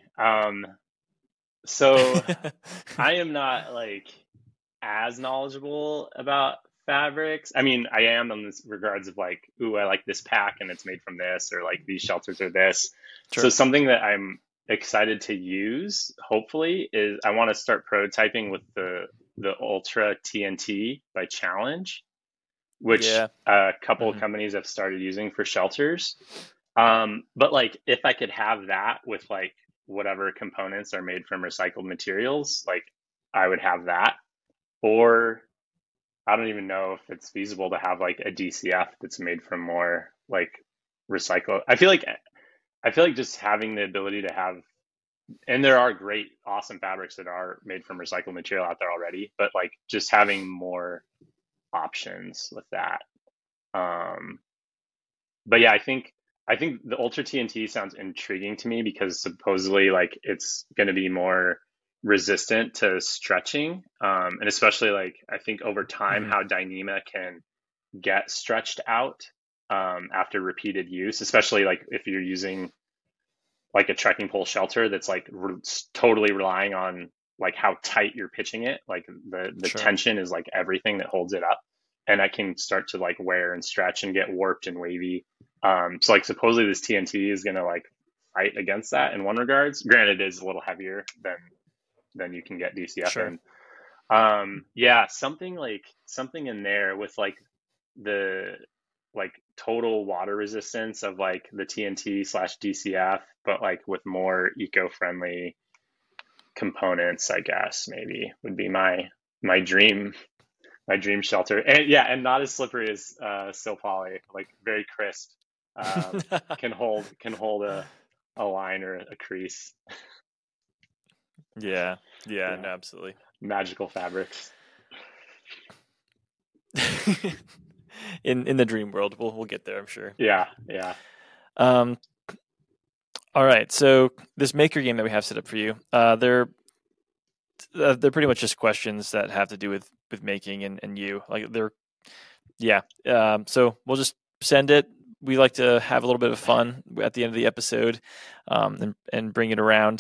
So I am not like as knowledgeable about fabrics. I mean, I am in this regards of like, ooh, I like this pack and it's made from this, or like these shelters are this. So Sure. something that I'm excited to use, hopefully, is I want to start prototyping with the Ultra TNT by Challenge, which Yeah. a couple of Hmm. companies have started using for shelters. But like if I could have that with like whatever components are made from recycled materials, like I would have that. Or I don't even know if it's feasible to have like a DCF that's made from more like recycle. I feel like just having the ability to have, and there are great, awesome fabrics that are made from recycled material out there already, but like just having more options with that. Um, but yeah, I think the Ultra TNT sounds intriguing to me because supposedly like it's going to be more resistant to stretching, and especially like I think over time Hmm. how Dyneema can get stretched out after repeated use, especially like if you're using like a trekking pole shelter that's like totally relying on like how tight you're pitching it, like the Sure. tension is like everything that holds it up, and that can start to like wear and stretch and get warped and wavy. So like supposedly this TNT is gonna like fight against that in one regards. Granted, it is a little heavier than you can get DCF Sure. in. Yeah, something in there with like the like total water resistance of like the TNT/DCF, but like with more eco-friendly components, I guess maybe would be my dream shelter. And yeah, and not as slippery as Sil Poly, like very crisp. Can hold a line or a crease. Yeah, no, absolutely. Magical fabrics. In the dream world, we'll get there, I'm sure. Yeah. All right, so this maker game that we have set up for you, they're pretty much just questions that have to do with making and you. Like so we'll just send it. We like to have a little bit of fun at the end of the episode, and bring it around.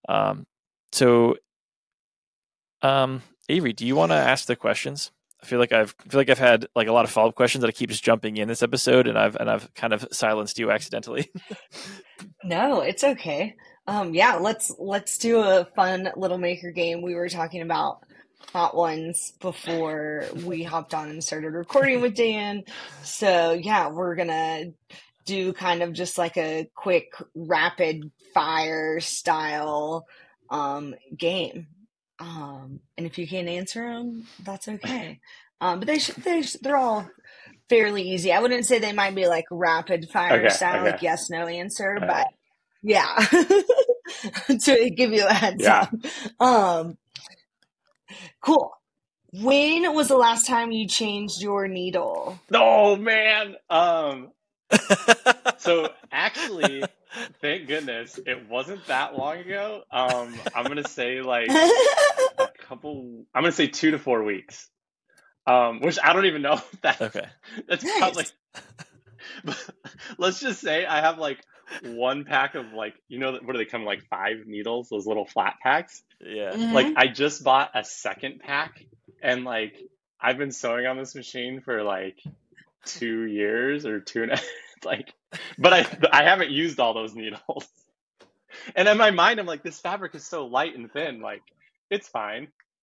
Avery, do you want to ask the questions? I feel like I've had like a lot of follow-up questions that I keep just jumping in this episode, and I've kind of silenced you accidentally. No, it's okay. Let's do a fun little maker game. We were talking about hot ones before we hopped on and started recording with Dan. So yeah, we're gonna do kind of just like a quick rapid fire style game. And if you can't answer them, that's okay. But they're all fairly easy. I wouldn't say they might be like rapid fire style, like yes, no answer, but yeah, to give you a heads up. Cool. When was the last time you changed your needle? Oh man. So actually, thank goodness it wasn't that long ago. I'm gonna say like I'm gonna say 2 to 4 weeks. Which I don't even know if that's okay. That's nice. Probably. Let's just say I have like one pack of like, what do they come like 5 needles, those little flat packs? Yeah. Mm-hmm. Like I just bought a second pack, and like I've been sewing on this machine for like 2 years or 2.5, like, but I haven't used all those needles. And in my mind, I'm like, this fabric is so light and thin, like it's fine.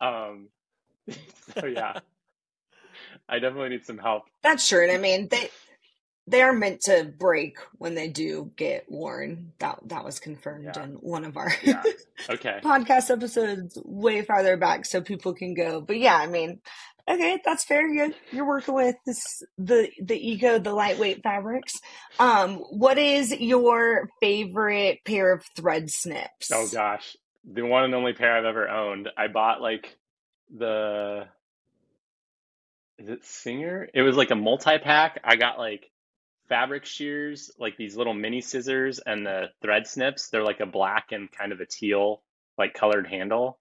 So yeah, I definitely need some help. That's true. And I mean, they are meant to break when they do get worn. That was confirmed in one of our podcast episodes way farther back, so people can go. But yeah, I mean, okay, that's fair. You're working with the lightweight fabrics. What is your favorite pair of thread snips? Oh gosh, the one and only pair I've ever owned. I bought like is it Singer? It was like a multi-pack. I got like fabric shears, like these little mini scissors, and the thread snips. They're like a black and kind of a teal like colored handle.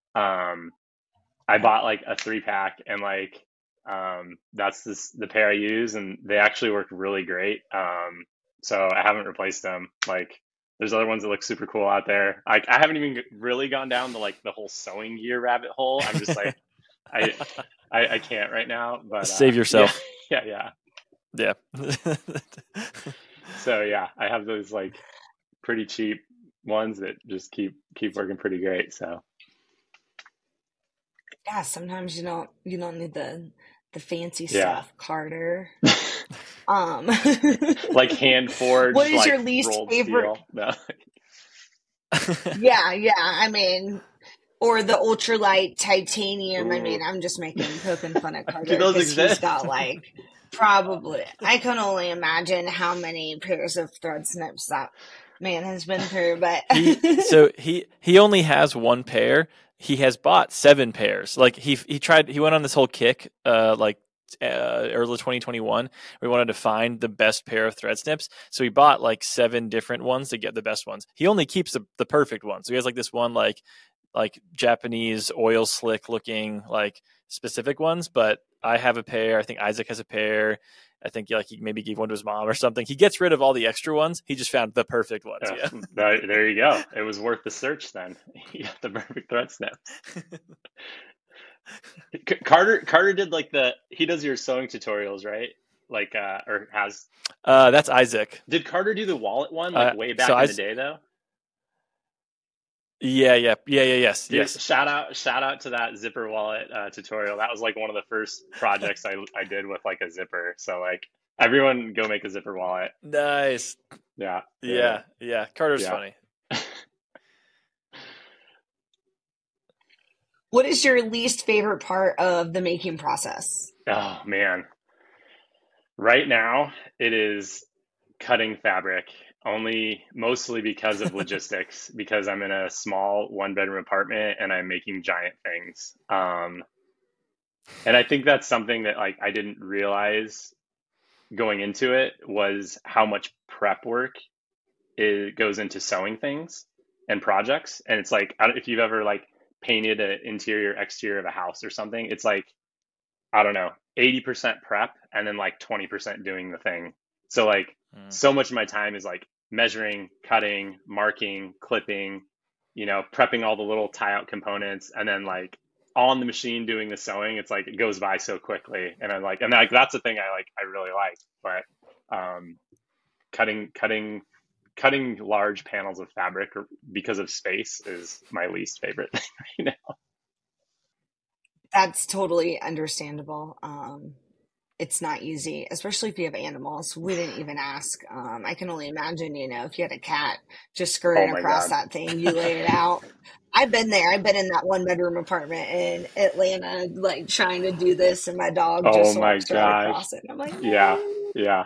I bought like a 3-pack, and like that's the pair I use, and they actually work really great. So I haven't replaced them. Like there's other ones that look super cool out there. I haven't even really gone down the like the whole sewing gear rabbit hole. I'm just like I can't right now, but save yourself. Yeah. So yeah, I have those like pretty cheap ones that just keep working pretty great. So yeah, sometimes you don't need the fancy stuff, Carter. Like hand forged. What is like your least favorite? No. Yeah. I mean, or the ultralight titanium. Ooh. I mean, I'm just poking fun at Carter. Do those exist? He's got like probably. I can only imagine how many pairs of thread snips that man has been through. But he only has one pair. He has bought 7 pairs. Like he went on this whole kick early 2021. We wanted to find the best pair of thread snips. So he bought like 7 different ones to get the best ones. He only keeps the perfect one. So he has like this one like Japanese oil slick looking like specific ones, but I have a pair. I think Isaac has a pair. I think like he maybe gave one to his mom or something. He gets rid of all the extra ones. He just found the perfect ones. Yeah. There you go. It was worth the search then. You got the perfect thread snips. Carter did like he does your sewing tutorials, right? Like or has that's Isaac. Did Carter do the wallet one like way back in the day though? Yes. Shout out to that zipper wallet tutorial. That was like one of the first projects I did with like a zipper. So like Everyone go make a zipper wallet. Nice. Yeah. Yeah. Carter's Yeah. funny. What is your least favorite part of the making process? Oh man. Right now it is cutting fabric, only mostly because of logistics, because I'm in a small one bedroom apartment and I'm making giant things. And I think that's something that like I didn't realize going into it was how much prep work it goes into sewing things and projects. And it's like, I don't, if you've ever like painted an interior, exterior of a house or something, it's like, I don't know, 80% prep and then like 20% doing the thing. So like so much of my time is like measuring, cutting, marking, clipping, prepping all the little tie out components and then like on the machine doing the sewing. It's like it goes by so quickly. And I'm like, and like that's the thing I really like. But cutting large panels of fabric because of space is my least favorite thing right now. That's totally understandable. It's not easy, especially if you have animals. We didn't even ask. I can only imagine, if you had a cat just Oh scurrying my across God. that thing, you laid it out. I've been there. I've been in that one bedroom apartment in Atlanta, like trying to do this, and my dog Oh just my walks right gosh. across it. And I'm like, Yeah. no. Yeah.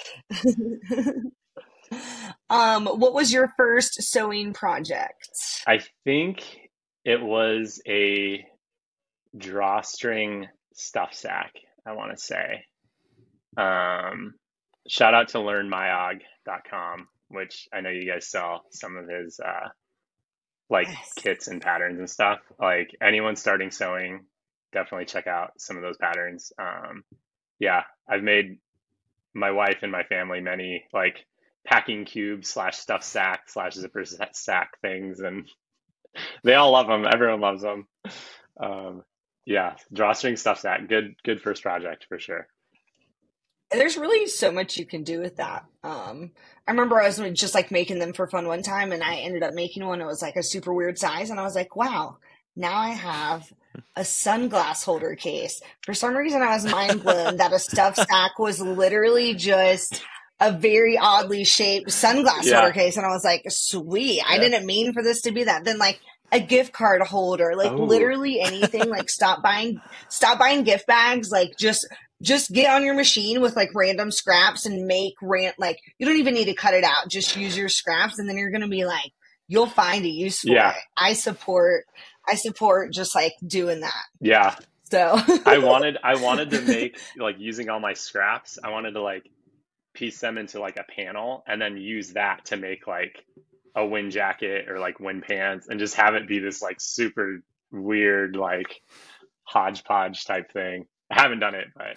What was your first sewing project? I think it was a drawstring stuff sack, I want to say. Um, Shout out to learnmyog.com, which I know you guys sell some of his like Yes. kits and patterns and stuff. Like anyone starting sewing, definitely check out some of those patterns. Yeah, I've made my wife and my family many like packing cube slash stuff sack slash zipper sack things, and they all love them. Everyone loves them. Um, yeah, drawstring stuff sack, good first project for sure. There's really so much you can do with that. I remember I was just like making them for fun one time, and I ended up making one. It was like a super weird size, and I was like, wow, now I have a sunglass holder case. For some reason, I was mind blown that a stuffed sack was literally just a very oddly shaped sunglass holder Yeah, case, and I was like, sweet. I yeah. didn't mean for this to be that. Then like a gift card holder, like Oh, literally anything. Like stop buying gift bags. Like just get on your machine with like random scraps and make like you don't even need to cut it out. Just use your scraps and then you're going to be like, you'll find a use for yeah, it. I support just like doing that. yeah. So I wanted to make like using all my scraps. I wanted to like piece them into like a panel and then use that to make like a wind jacket or like wind pants and just have it be this like super weird like hodgepodge type thing. I haven't done it, but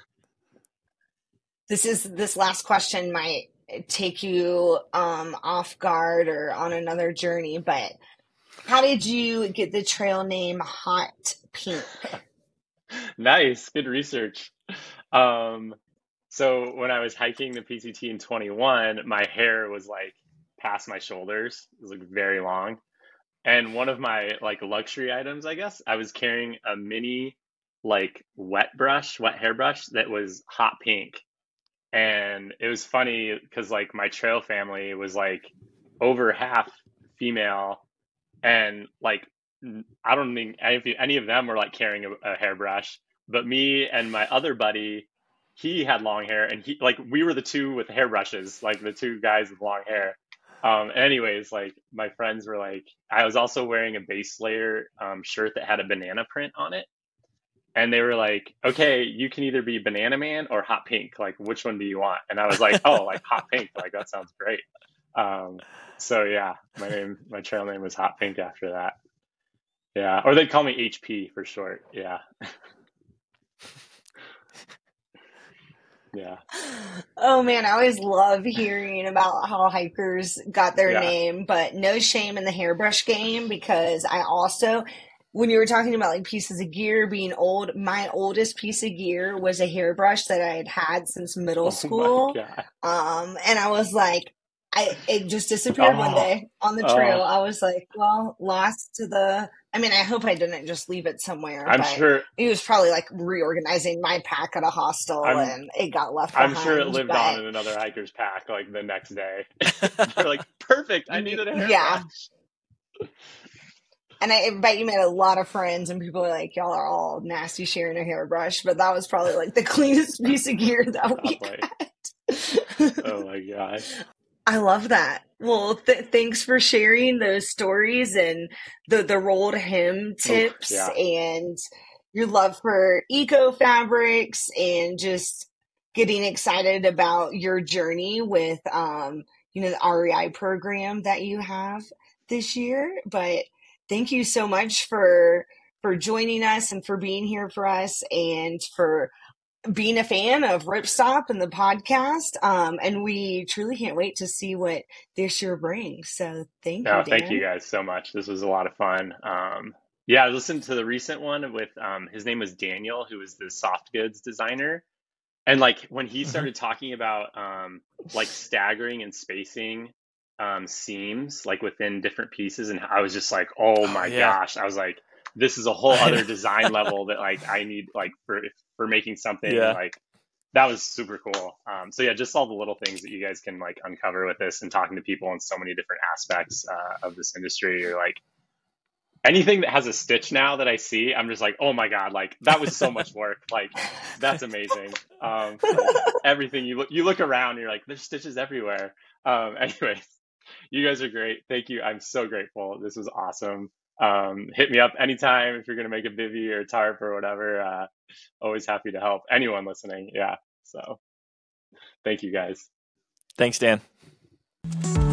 this last question might take you off guard or on another journey, but how did you get the trail name Hot Pink? nice, good research. Um, so when I was hiking the PCT in 21, my hair was like past my shoulders. It was like very long. And one of my like luxury items, I guess, I was carrying a mini like wet hairbrush that was hot pink. And it was funny because like my trail family was like over half female and like I don't think any of them were like carrying a hairbrush, but me and my other buddy, he had long hair, and he like we were the two with hairbrushes, like the two guys with long hair. Anyways, like my friends were like, I was also wearing a base layer shirt that had a banana print on it, and they were like, okay, you can either be Banana Man or Hot Pink. Like, which one do you want? And I was like, oh, like Hot Pink. Like that sounds great. Um, so yeah, my trail name was Hot Pink after that. Yeah, or they'd call me HP for short. Yeah, yeah, Oh man, I always love hearing about how hikers got their yeah. name, but no shame in the hairbrush game because I also, when you were talking about like pieces of gear being old, my oldest piece of gear was a hairbrush that I had had since middle Oh my school. God. And I was like, it just disappeared one Oh, day on the oh, trail. I was like, well, lost to the. I mean, I hope I didn't just leave it somewhere, I'm but sure. he was probably like reorganizing my pack at a hostel I'm and it got left I'm sure it behind. lived on But in another hiker's pack like the next day. They're like, perfect. I needed a yeah, hairbrush. and I bet you made a lot of friends, and people are like, y'all are all nasty sharing a hairbrush, but that was probably like the cleanest piece of gear that we Probably. had. Oh my gosh. I love that. Well, thanks for sharing those stories and the roll to hem Oh tips yeah. and your love for eco fabrics and just getting excited about your journey with the REI program that you have this year. But thank you so much for joining us and for being here for us and for being a fan of Ripstop and the podcast. And we truly can't wait to see what this year brings. So thank you, No, thank you Dan. guys so much. This was a lot of fun. Yeah, I listened to the recent one with his name was Daniel, who was the soft goods designer. And like when he Hmm. started talking about like staggering and spacing seams like within different pieces, and I was just like, oh Oh my yeah, gosh, I was like, this is a whole I other know. design level that like I need like for making something, and Yeah. like that was super cool. So yeah, just all the little things that you guys can like uncover with this and talking to people in so many different aspects of this industry, or like anything that has a stitch now that I see, I'm just like, oh my God, like that was so much work. Like that's amazing. Like everything you look around, and you're like, there's stitches everywhere. Anyway, you guys are great. Thank you. I'm so grateful. This was awesome. Hit me up anytime if you're gonna make a bivy or a tarp or whatever. Always happy to help anyone listening. Yeah. So thank you guys. Thanks, Dan.